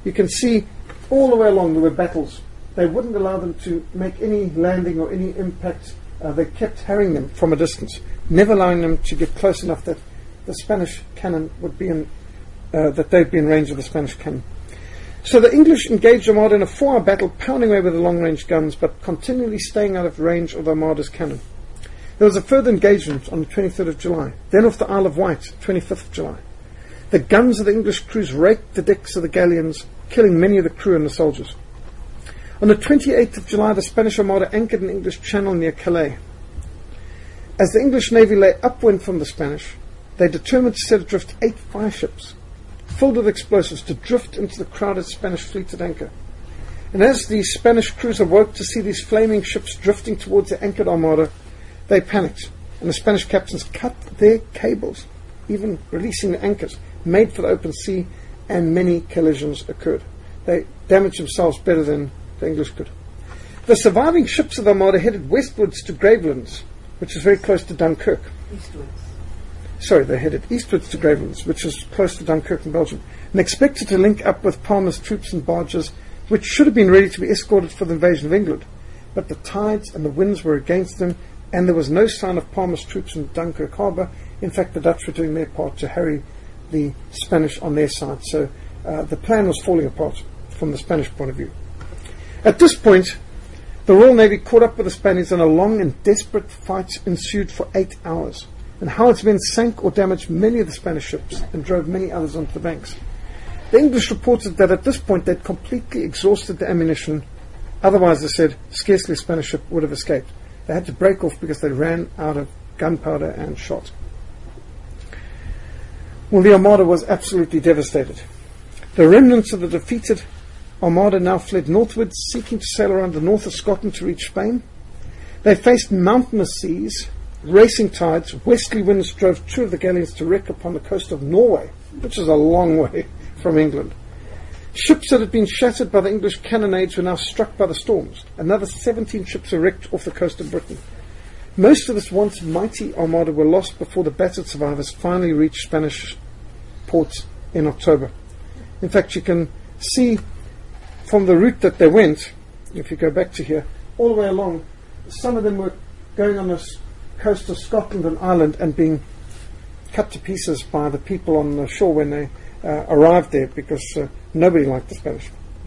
you can see all the way along there were battles. They wouldn't allow them to make any landing or any impact. They kept harrying them from a distance, never allowing them to get close enough that the Spanish cannon would be that they'd be in range of the Spanish cannon. So the English engaged the Armada in a 4-hour battle, pounding away with the long-range guns, but continually staying out of range of the Armada's cannon. There was a further engagement on the 23rd of July, then off the Isle of Wight, 25th of July. The guns of the English crews raked the decks of the galleons, killing many of the crew and the soldiers. On the 28th of July, the Spanish Armada anchored in English Channel near Calais. As the English navy lay upwind from the Spanish, they determined to set adrift 8 fireships, filled with explosives, to drift into the crowded Spanish fleet at anchor. And as the Spanish crews awoke to see these flaming ships drifting towards the anchored Armada, they panicked, and the Spanish captains cut their cables, even releasing the anchors, made for the open sea, and many collisions occurred. They damaged themselves better than the English could. The surviving ships of the Armada headed westwards to Gravelands, which is very close to Dunkirk. They headed eastwards to Gravelands, which is close to Dunkirk in Belgium, and expected to link up with Palmer's troops and barges, which should have been ready to be escorted for the invasion of England. But the tides and the winds were against them, and there was no sign of Palmer's troops in Dunkirk harbour. In fact, the Dutch were doing their part to harry the Spanish on their side. So the plan was falling apart from the Spanish point of view. At this point, the Royal Navy caught up with the Spaniards, and a long and desperate fight ensued for 8 hours. And Howard's men sank or damaged many of the Spanish ships and drove many others onto the banks. The English reported that at this point they'd completely exhausted the ammunition. Otherwise, they said, scarcely a Spanish ship would have escaped. They had to break off because they ran out of gunpowder and shot. Well, the Armada was absolutely devastated. The remnants of the defeated Armada now fled northwards, seeking to sail around the north of Scotland to reach Spain. They faced mountainous seas, racing tides. Westerly winds drove 2 of the galleons to wreck upon the coast of Norway, which is a long way from England. Ships that had been shattered by the English cannonades were now struck by the storms. Another 17 ships were wrecked off the coast of Britain. Most of this once mighty Armada were lost before the battered survivors finally reached Spanish ports in October. In fact, you can see from the route that they went, if you go back to here, all the way along, some of them were going on the coast of Scotland and Ireland and being cut to pieces by the people on the shore when they arrived there, because nobody liked the Spanish.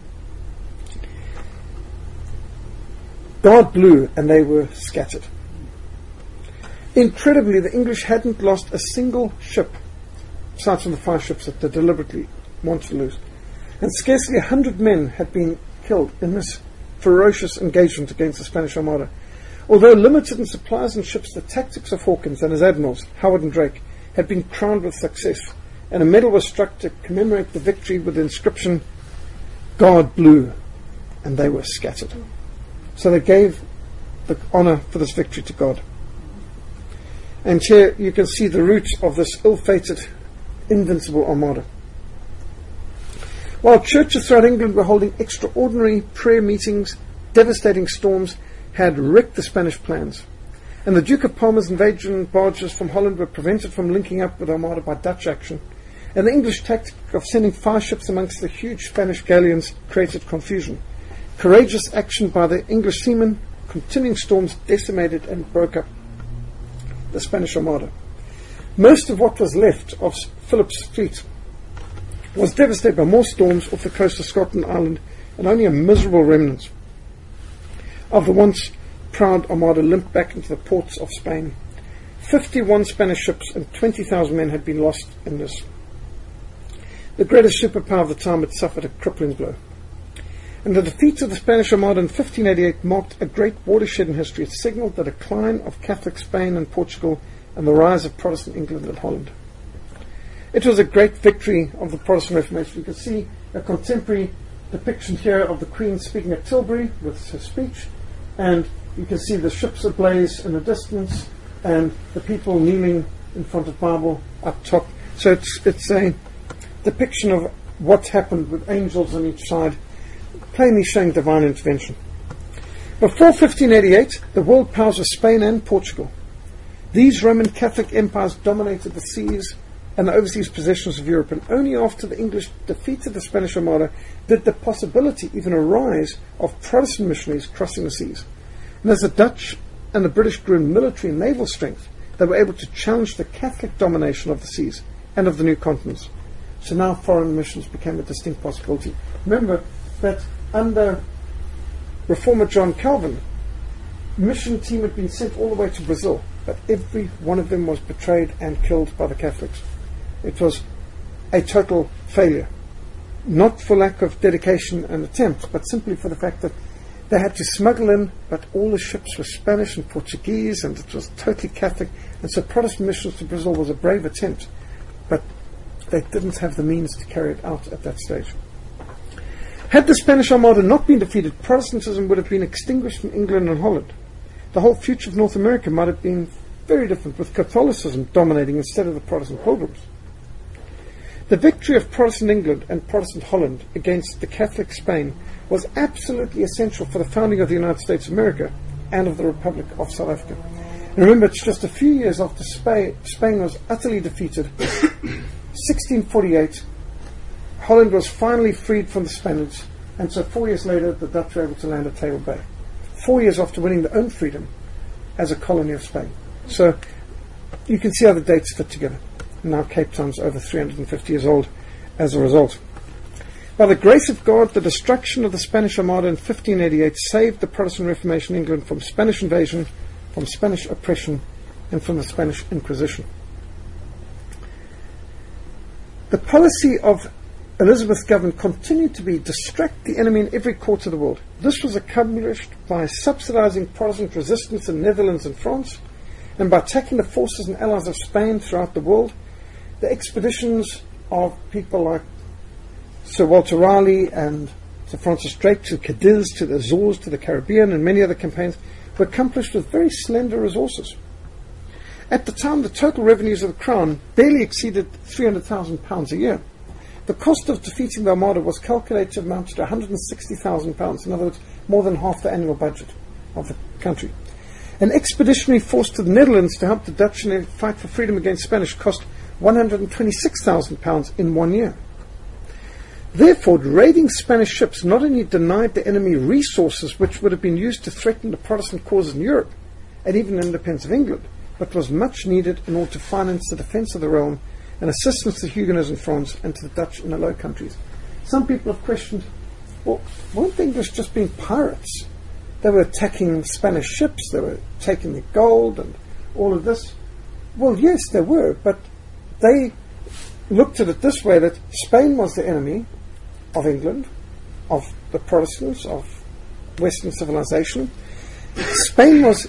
God blew and they were scattered. Incredibly, the English hadn't lost a single ship, aside from the 5 ships that they deliberately wanted to lose. And scarcely 100 men had been killed in this ferocious engagement against the Spanish Armada. Although limited in supplies and ships, the tactics of Hawkins and his admirals, Howard and Drake, had been crowned with success, and a medal was struck to commemorate the victory with the inscription, God blew, and they were scattered. So they gave the honour for this victory to God. And here you can see the route of this ill-fated, invincible Armada. While churches throughout England were holding extraordinary prayer meetings, devastating storms had wrecked the Spanish plans, and the Duke of Parma's invasion barges from Holland were prevented from linking up with Armada by Dutch action, and the English tactic of sending 5 ships amongst the huge Spanish galleons created confusion. Courageous action by the English seamen, continuing storms decimated and broke up the Spanish Armada. Most of what was left of Philip's fleet was devastated by more storms off the coast of Scotland and Ireland, and only a miserable remnant of the once proud Armada limped back into the ports of Spain. 51 Spanish ships and 20,000 men had been lost in this. The greatest superpower of the time had suffered a crippling blow. And the defeat of the Spanish Armada in 1588 marked a great watershed in history. It signalled the decline of Catholic Spain and Portugal and the rise of Protestant England and Holland. It was a great victory of the Protestant Reformation. You can see a contemporary depiction here of the Queen speaking at Tilbury with her speech, and you can see the ships ablaze in the distance and the people kneeling in front of Bible up top. So it's a depiction of what happened with angels on each side, plainly showing divine intervention. Before 1588, the world powers were Spain and Portugal. These Roman Catholic empires dominated the seas and the overseas possessions of Europe, and only after the English defeated the Spanish Armada did the possibility even arise of Protestant missionaries crossing the seas. And as the Dutch and the British grew in military and naval strength, they were able to challenge the Catholic domination of the seas and of the new continents. So now foreign missions became a distinct possibility. Remember that under Reformer John Calvin, mission team had been sent all the way to Brazil, but every one of them was betrayed and killed by the Catholics. It was a total failure, not for lack of dedication and attempt, but simply for the fact that they had to smuggle in, but all the ships were Spanish and Portuguese, and it was totally Catholic, and so Protestant missions to Brazil was a brave attempt, but they didn't have the means to carry it out at that stage. Had the Spanish Armada not been defeated, Protestantism would have been extinguished in England and Holland. The whole future of North America might have been very different, with Catholicism dominating instead of the Protestant pilgrims. The victory of Protestant England and Protestant Holland against the Catholic Spain was absolutely essential for the founding of the United States of America and of the Republic of South Africa. And remember, it's just a few years after Spain was utterly defeated, 1648, Holland was finally freed from the Spaniards, and so 4 years later the Dutch were able to land at Table Bay. 4 years after winning their own freedom as a colony of Spain. So you can see how the dates fit together. Now Cape Town's over 350 years old as a result. By the grace of God, the destruction of the Spanish Armada in 1588 saved the Protestant Reformation in England from Spanish invasion, from Spanish oppression, and from the Spanish Inquisition. The policy of Elizabeth's government continued to be distract the enemy in every quarter of the world. This was accomplished by subsidizing Protestant resistance in Netherlands and France, and by attacking the forces and allies of Spain throughout the world. The expeditions of people like Sir Walter Raleigh and Sir Francis Drake to Cadiz, to the Azores, to the Caribbean, and many other campaigns were accomplished with very slender resources. At the time, the total revenues of the Crown barely exceeded £300,000 a year. The cost of defeating the Armada was calculated to amount to £160,000, in other words, more than half the annual budget of the country. An expeditionary force to the Netherlands to help the Dutch in their fight for freedom against Spanish cost £126,000 in 1 year. Therefore, raiding Spanish ships not only denied the enemy resources which would have been used to threaten the Protestant cause in Europe and even the independence of England, but was much needed in order to finance the defence of the realm and assistance to the Huguenots in France and to the Dutch in the Low Countries. Some people have questioned, well, weren't the English just being pirates? They were attacking Spanish ships, they were taking the gold and all of this. Well, yes, they were, but they looked at it this way, that Spain was the enemy of England, of the Protestants, of Western civilization. Spain was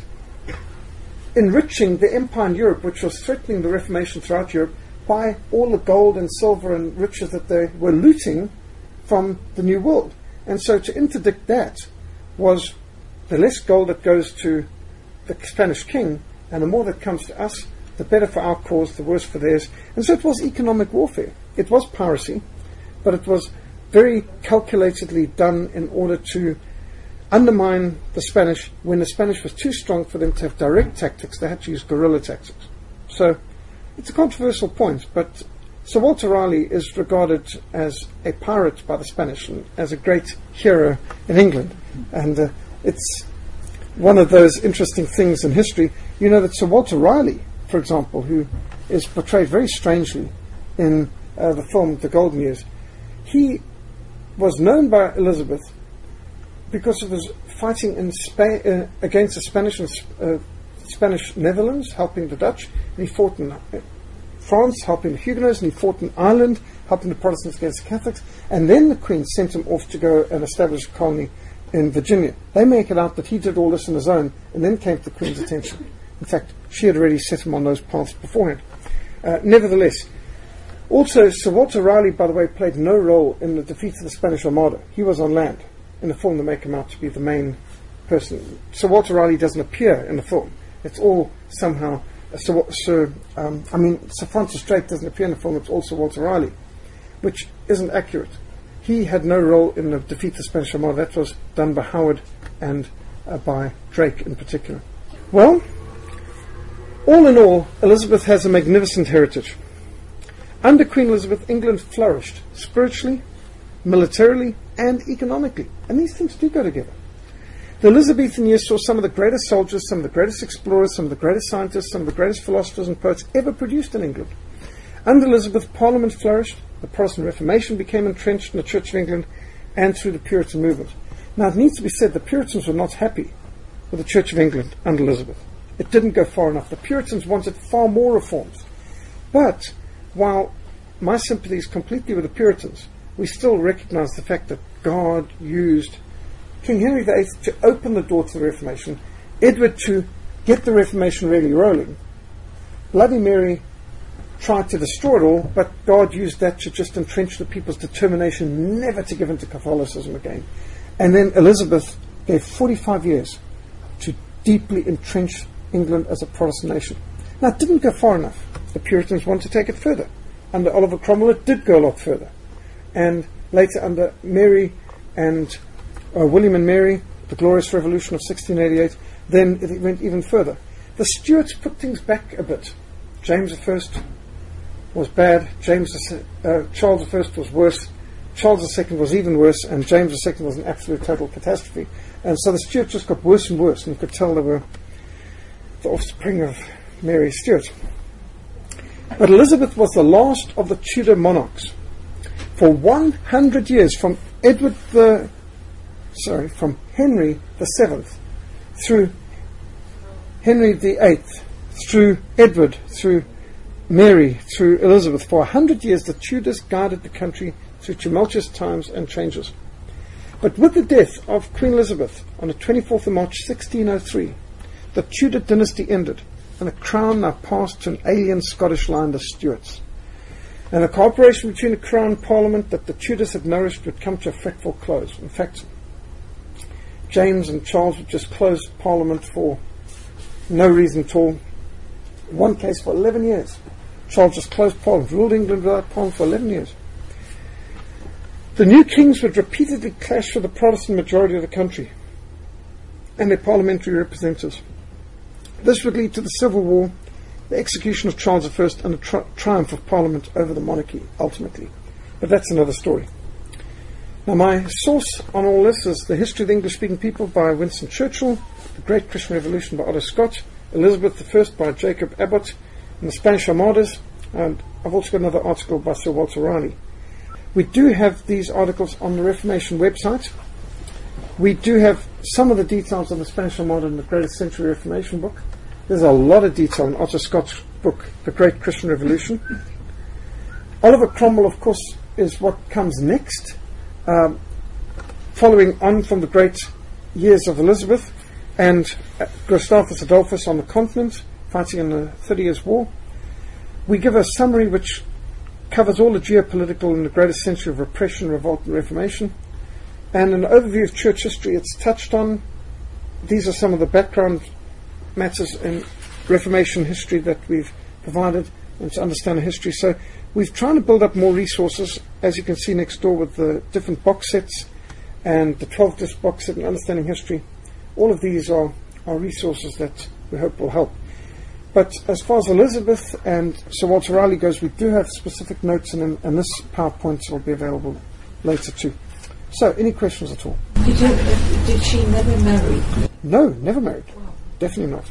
enriching the empire in Europe, which was threatening the Reformation throughout Europe, by all the gold and silver and riches that they were looting from the New World. And so to interdict that was the less gold that goes to the Spanish king, and the more that comes to us, the better for our cause, the worse for theirs. And so it was economic warfare. It was piracy, but it was very calculatedly done in order to undermine the Spanish. When the Spanish was too strong for them to have direct tactics, they had to use guerrilla tactics. So it's a controversial point, but Sir Walter Raleigh is regarded as a pirate by the Spanish and as a great hero in England. And it's one of those interesting things in history. You know that Sir Walter Raleigh, for example, who is portrayed very strangely in the film The Golden Years, he was known by Elizabeth because of his fighting in Spain against the Spanish and Spanish Netherlands, helping the Dutch, and he fought in France, helping the Huguenots, and he fought in Ireland, helping the Protestants against the Catholics, and then the Queen sent him off to go and establish a colony in Virginia. They make it out that he did all this on his own, and then came to the Queen's attention. In fact, she had already set him on those paths beforehand. Nevertheless, also Sir Walter Raleigh, by the way, played no role in the defeat of the Spanish Armada. He was on land. In the film, they make him out to be the main person. Sir Walter Raleigh doesn't appear in the film. It's all somehow Sir Francis Drake doesn't appear in the film. It's also Walter Raleigh, which isn't accurate. He had no role in the defeat of the Spanish Armada. That was done by Howard and by Drake in particular. Well, all in all, Elizabeth has a magnificent heritage. Under Queen Elizabeth, England flourished spiritually, militarily, and economically. And these things do go together. The Elizabethan years saw some of the greatest soldiers, some of the greatest explorers, some of the greatest scientists, some of the greatest philosophers and poets ever produced in England. Under Elizabeth, Parliament flourished, the Protestant Reformation became entrenched in the Church of England, and through the Puritan movement. Now, it needs to be said, the Puritans were not happy with the Church of England under Elizabeth. It didn't go far enough. The Puritans wanted far more reforms. But while my sympathy is completely with the Puritans, we still recognize the fact that God used King Henry VIII to open the door to the Reformation, Edward to get the Reformation really rolling. Bloody Mary tried to destroy it all, but God used that to just entrench the people's determination never to give in to Catholicism again. And then Elizabeth gave 45 years to deeply entrench England as a Protestant nation. Now, it didn't go far enough. The Puritans wanted to take it further. Under Oliver Cromwell, it did go a lot further. And later under Mary and William and Mary, the Glorious Revolution of 1688, then it went even further. The Stuarts put things back a bit. James I was bad. Charles I was worse. Charles II was even worse, and James II was an absolute total catastrophe. And so the Stuarts just got worse and worse, and you could tell they were the offspring of Mary Stuart. But Elizabeth was the last of the Tudor monarchs. For 100 years, from Henry VII through Henry VIII, through Edward, through Mary, through Elizabeth, for 100 years the Tudors guided the country through tumultuous times and changes. But with the death of Queen Elizabeth on the 24th of March 1603, the Tudor dynasty ended, and the crown now passed to an alien Scottish line, the Stuarts. And the cooperation between the Crown and Parliament that the Tudors had nourished would come to a fretful close. In fact, James and Charles would just close Parliament for no reason at all. In one case, for 11 years. Charles just closed Parliament, ruled England without Parliament for 11 years. The new kings would repeatedly clash with the Protestant majority of the country and their parliamentary representatives. This would lead to the Civil War, the execution of Charles I, and the triumph of Parliament over the monarchy, ultimately. But that's another story. Now, my source on all this is The History of the English-Speaking People by Winston Churchill, The Great Christian Revolution by Otto Scott, Elizabeth I by Jacob Abbott, and the Spanish Armadas, and I've also got another article by Sir Walter Raleigh. We do have these articles on the Reformation website. We do have some of the details of the Spanish Armada in the Greatest Century Reformation book. There's a lot of detail in Otto Scott's book, The Great Christian Revolution. Oliver Cromwell, of course, is what comes next, following on from the great years of Elizabeth, and Gustavus Adolphus on the continent, fighting in the 30 Years' War. We give a summary which covers all the geopolitical in the greatest century of repression, revolt, and reformation. And an overview of church history it's touched on. These are some of the background matters in Reformation history that we've provided and to understand the history. So we've tried to build up more resources, as you can see next door with the different box sets and the 12-disc box set and understanding history. All of these are resources that we hope will help. But as far as Elizabeth and Sir Walter Raleigh goes, we do have specific notes, and this PowerPoint will be available later too. So, any questions at all? Did she never marry? No, never married. Wow. Definitely not.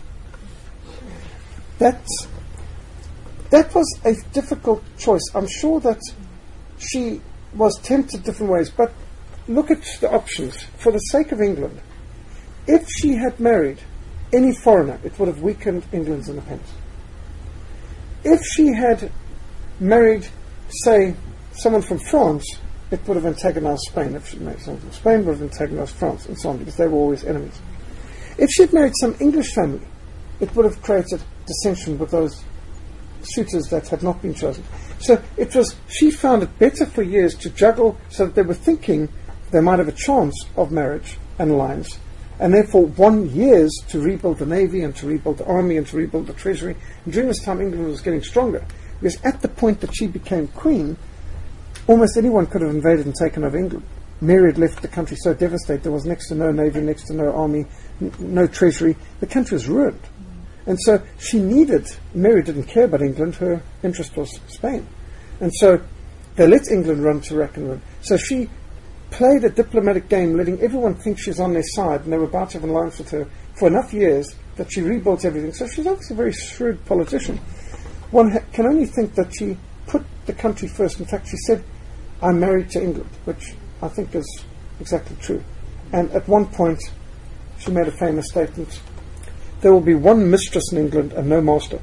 That was a difficult choice. I'm sure that she was tempted different ways, but look at the options. For the sake of England, if she had married any foreigner, it would have weakened England's independence. If she had married, say, someone from France, it would have antagonized Spain. If she married someone from Spain, it would have antagonized France, and so on, because they were always enemies. If she had married some English family, it would have created dissension with those suitors that had not been chosen. So she found it better for years to juggle, so that they were thinking they might have a chance of marriage and alliance, and therefore 1 year to rebuild the navy and to rebuild the army and to rebuild the treasury. And during this time, England was getting stronger, because at the point that she became queen, almost anyone could have invaded and taken over England. Mary had left the country so devastated. There was next to no navy, next to no army, no treasury. The country was ruined. And so she needed, Mary didn't care about England, her interest was Spain. And so they let England run to rack and ruin. So she played a diplomatic game, letting everyone think she's on their side, and they were about to have an alliance with her for enough years that she rebuilt everything. So she's obviously a very shrewd politician. One can only think that she put the country first. In fact, she said, "I'm married to England," which I think is exactly true. And at one point, she made a famous statement, "There will be one mistress in England and no master."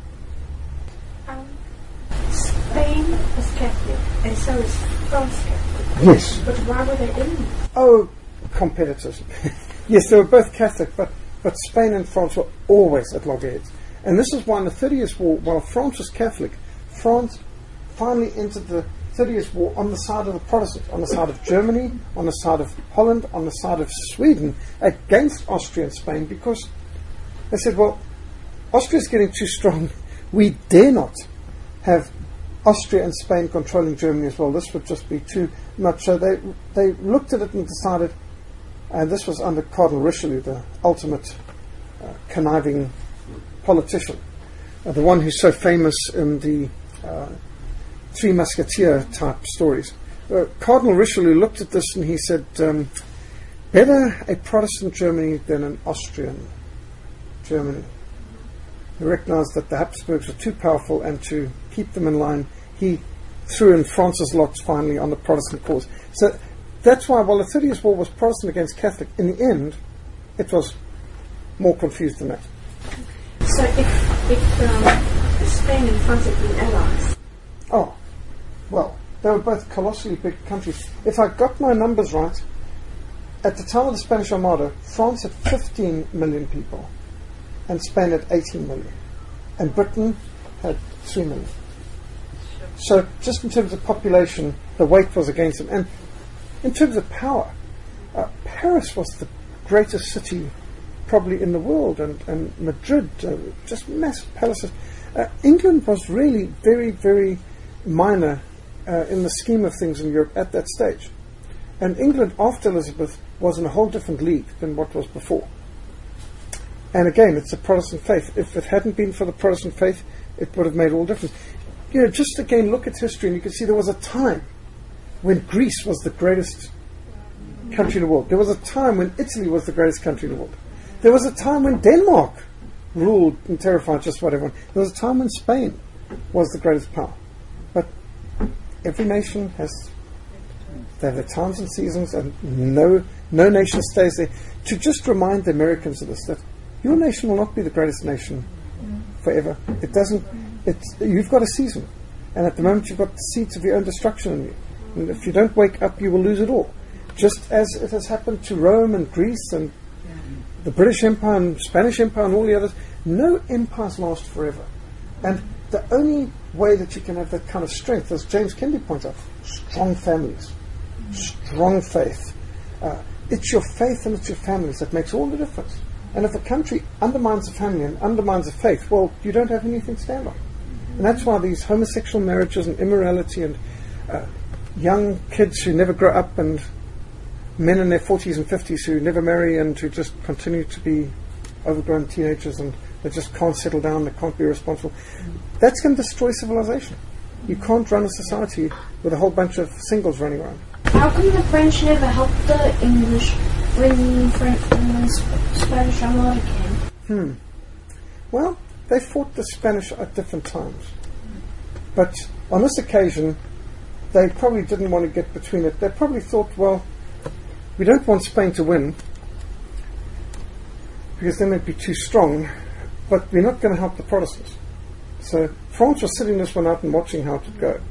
Spain is Catholic, and so is France Catholic. Yes. But why were they enemies? Oh, competitors. Yes, they were both Catholic, but Spain and France were always at loggerheads. And this is why in the 30 Years' War, while France was Catholic, France finally entered the 30 Years' War on the side of the Protestants, on the side of Germany, on the side of Holland, on the side of Sweden, against Austria and Spain, because they said, well, Austria's getting too strong. We dare not have Austria and Spain controlling Germany as well. This would just be too much. So they looked at it and decided, and this was under Cardinal Richelieu, the ultimate conniving politician, the one who's so famous in the Three Musketeer type stories. Cardinal Richelieu looked at this and he said, better a Protestant Germany than an Austrian Germany. He recognized that the Habsburgs were too powerful, and to keep them in line, he threw in Francis lots finally on the Protestant cause. So that's why, while the 30 Years' War was Protestant against Catholic, in the end, it was more confused than that. So if Spain and France had been allies? Oh, well, they were both colossally big countries. If I got my numbers right, at the time of the Spanish Armada, France had 15 million people, and Spain had 18 million, and Britain had 3 million. So just in terms of population, the weight was against them. And in terms of power, Paris was the greatest city probably in the world, and Madrid, just massive palaces. England was really very, very minor in the scheme of things in Europe at that stage. And England, after Elizabeth, was in a whole different league than what was before. And again, it's the Protestant faith. If it hadn't been for the Protestant faith, it would have made all difference. You know, just again, look at history and you can see there was a time when Greece was the greatest country in the world. There was a time when Italy was the greatest country in the world. There was a time when Denmark ruled and terrified just about everyone. There was a time when Spain was the greatest power. But every nation has their times and seasons, and no nation stays there. To just remind the Americans of this, that your nation will not be the greatest nation forever. It doesn't. You've got a season, and at the moment you've got the seeds of your own destruction in you. And if you don't wake up, you will lose it all. Just as it has happened to Rome and Greece and the British Empire and Spanish Empire and all the others. No empires last forever. And the only way that you can have that kind of strength, as James Kennedy points out, strong families, strong faith. It's your faith and it's your families that makes all the difference. And if a country undermines a family and undermines a faith, well, you don't have anything to stand on. And that's why these homosexual marriages and immorality and young kids who never grow up, and men in their 40s and 50s who never marry and who just continue to be overgrown teenagers, and they just can't settle down, they can't be responsible. That's going to destroy civilization. You can't run a society with a whole bunch of singles running around. How come the French never helped the English when the Spanish Armada came? Well, they fought the Spanish at different times. But on this occasion, they probably didn't want to get between it. They probably thought, well, we don't want Spain to win, because then they'd be too strong, but we're not going to help the Protestants. So France was sitting this one out and watching how it would go.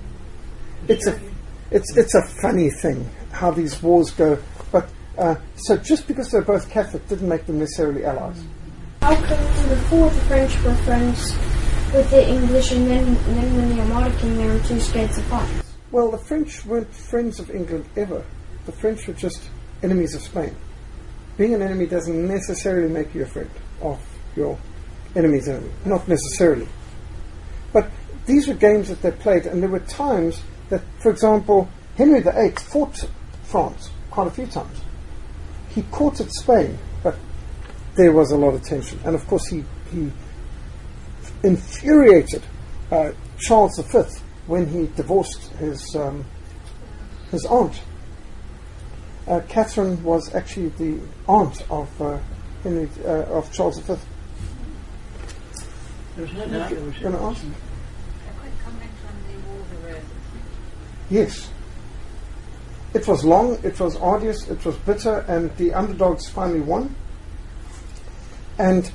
It's a funny thing how these wars go, but so just because they're both Catholic didn't make them necessarily allies. How come before the French were friends with the English, and then when the Armada came, they were too scared to fight? Well, the French weren't friends of England ever. The French were just enemies of Spain. Being an enemy doesn't necessarily make you a friend of your enemy's enemy. Not necessarily. But these were games that they played, and there were times that, for example, Henry VIII fought France quite a few times. He courted Spain, but there was a lot of tension. And of course he infuriated Charles V when he divorced his aunt. Catherine was actually the aunt of of Charles V. There's no doubt it was Going to ask? A quick comment on the War of the Roses. Yes. It was long, it was arduous, it was bitter, and the underdogs finally won. And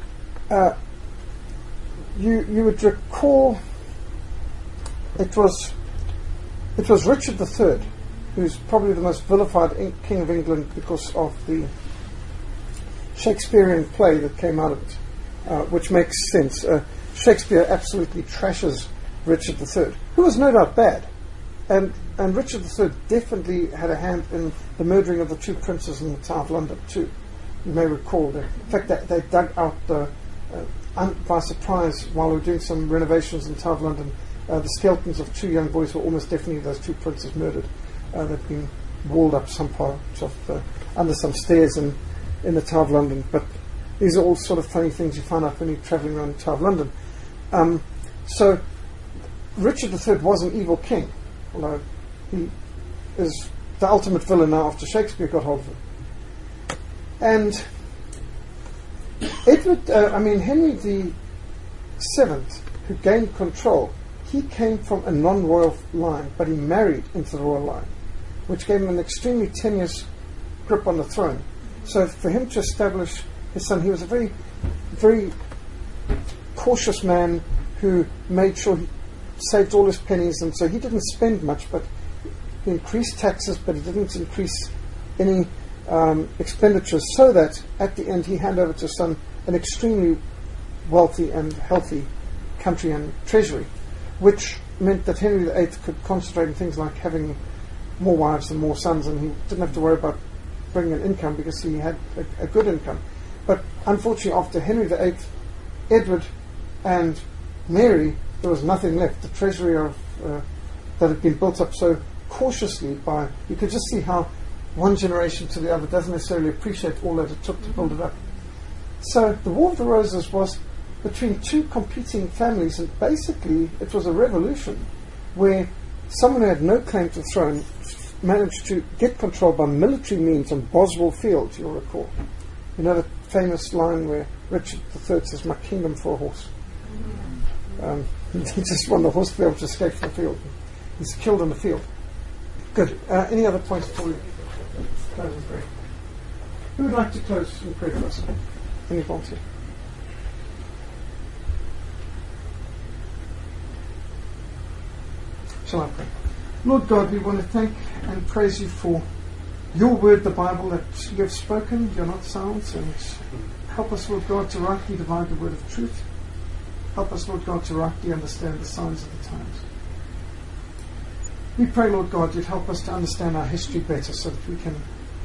you would recall it was Richard III, who's probably the most vilified King of England because of the Shakespearean play that came out of it, which makes sense. Shakespeare absolutely trashes Richard III, who was no doubt bad. And Richard III definitely had a hand in the murdering of the two princes in the Tower of London too. You may recall that. In fact, they dug out by surprise while we were doing some renovations in the Tower of London. The skeletons of two young boys were almost definitely those two princes murdered. They've been walled up some part of under some stairs in the Tower of London. But these are all sort of funny things you find out when you're travelling around the Tower of London. So Richard III was an evil king, although he is the ultimate villain now after Shakespeare got hold of him. And Henry VII, who gained control, he came from a non-royal line, but he married into the royal line, which gave him an extremely tenuous grip on the throne. So for him to establish his son, he was a very, very cautious man who made sure he saved all his pennies, and so he didn't spend much, but he increased taxes, but he didn't increase any expenditures, so that at the end he handed over to his son an extremely wealthy and healthy country and treasury, which meant that Henry VIII could concentrate on things like having more wives and more sons, and he didn't have to worry about bringing an income because he had a good income. But unfortunately, after Henry VIII, Edward and Mary, there was nothing left. The treasury of that had been built up so cautiously by, you could just see how one generation to the other doesn't necessarily appreciate all that it took to build it up. So the War of the Roses was between two competing families, and basically it was a revolution where someone who had no claim to the throne managed to get control by military means on Boswell Field, you'll recall. You know the famous line where Richard III says, "My kingdom for a horse." He just won the horse to be able to escape from the field. He's killed in the field. Good. Any other points before we close in prayer? Who would like to close in prayer for us? Any volunteer? Shall I pray? Lord God, we want to thank and praise you for your word, the Bible, that you have spoken. You're not silent, and help us, Lord God, to rightly divide the word of truth. Help us, Lord God, to rightly understand the signs of the times. We pray, Lord God, you'd help us to understand our history better so that we can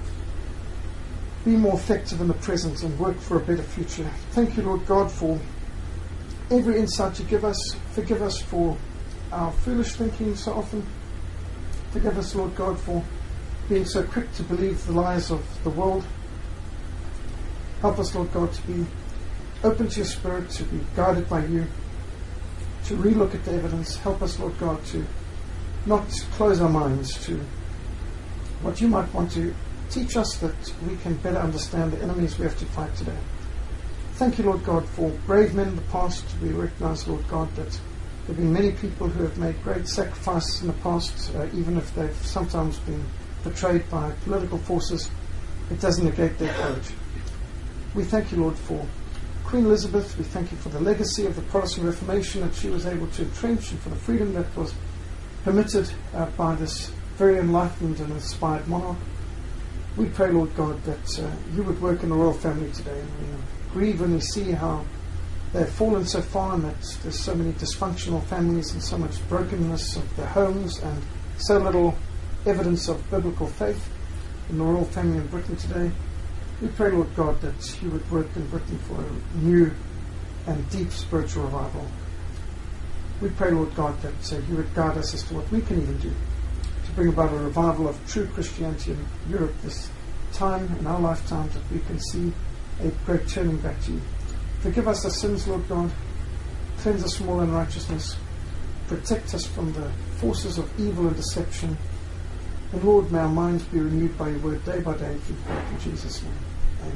be more effective in the present and work for a better future. Thank you, Lord God, for every insight you give us. Forgive us for our foolish thinking so often. Forgive us, Lord God, for being so quick to believe the lies of the world. Help us, Lord God, to be open to your Spirit, to be guided by you, to relook at the evidence. Help us, Lord God, to not close our minds to what you might want to teach us, that we can better understand the enemies we have to fight today. Thank you, Lord God, for brave men in the past. We recognize, Lord God, that there have been many people who have made great sacrifices in the past, even if they've sometimes been betrayed by political forces. It doesn't negate their courage. We thank you, Lord, for Queen Elizabeth. We thank you for the legacy of the Protestant Reformation that she was able to entrench, and for the freedom that was permitted by this very enlightened and inspired monarch. We pray, Lord God, that you would work in the royal family today, and we grieve when we see how they've fallen so far, and that there's so many dysfunctional families and so much brokenness of their homes and so little evidence of biblical faith in the royal family in Britain today. We pray, Lord God, that you would work in Britain for a new and deep spiritual revival. We pray, Lord God, that you would guide us as to what we can even do to bring about a revival of true Christianity in Europe this time, in our lifetime, that we can see a great turning back to you. Forgive us our sins, Lord God. Cleanse us from all unrighteousness. protect us from the forces of evil and deception. And Lord, may our minds be renewed by your word day by day through faith in Jesus' name.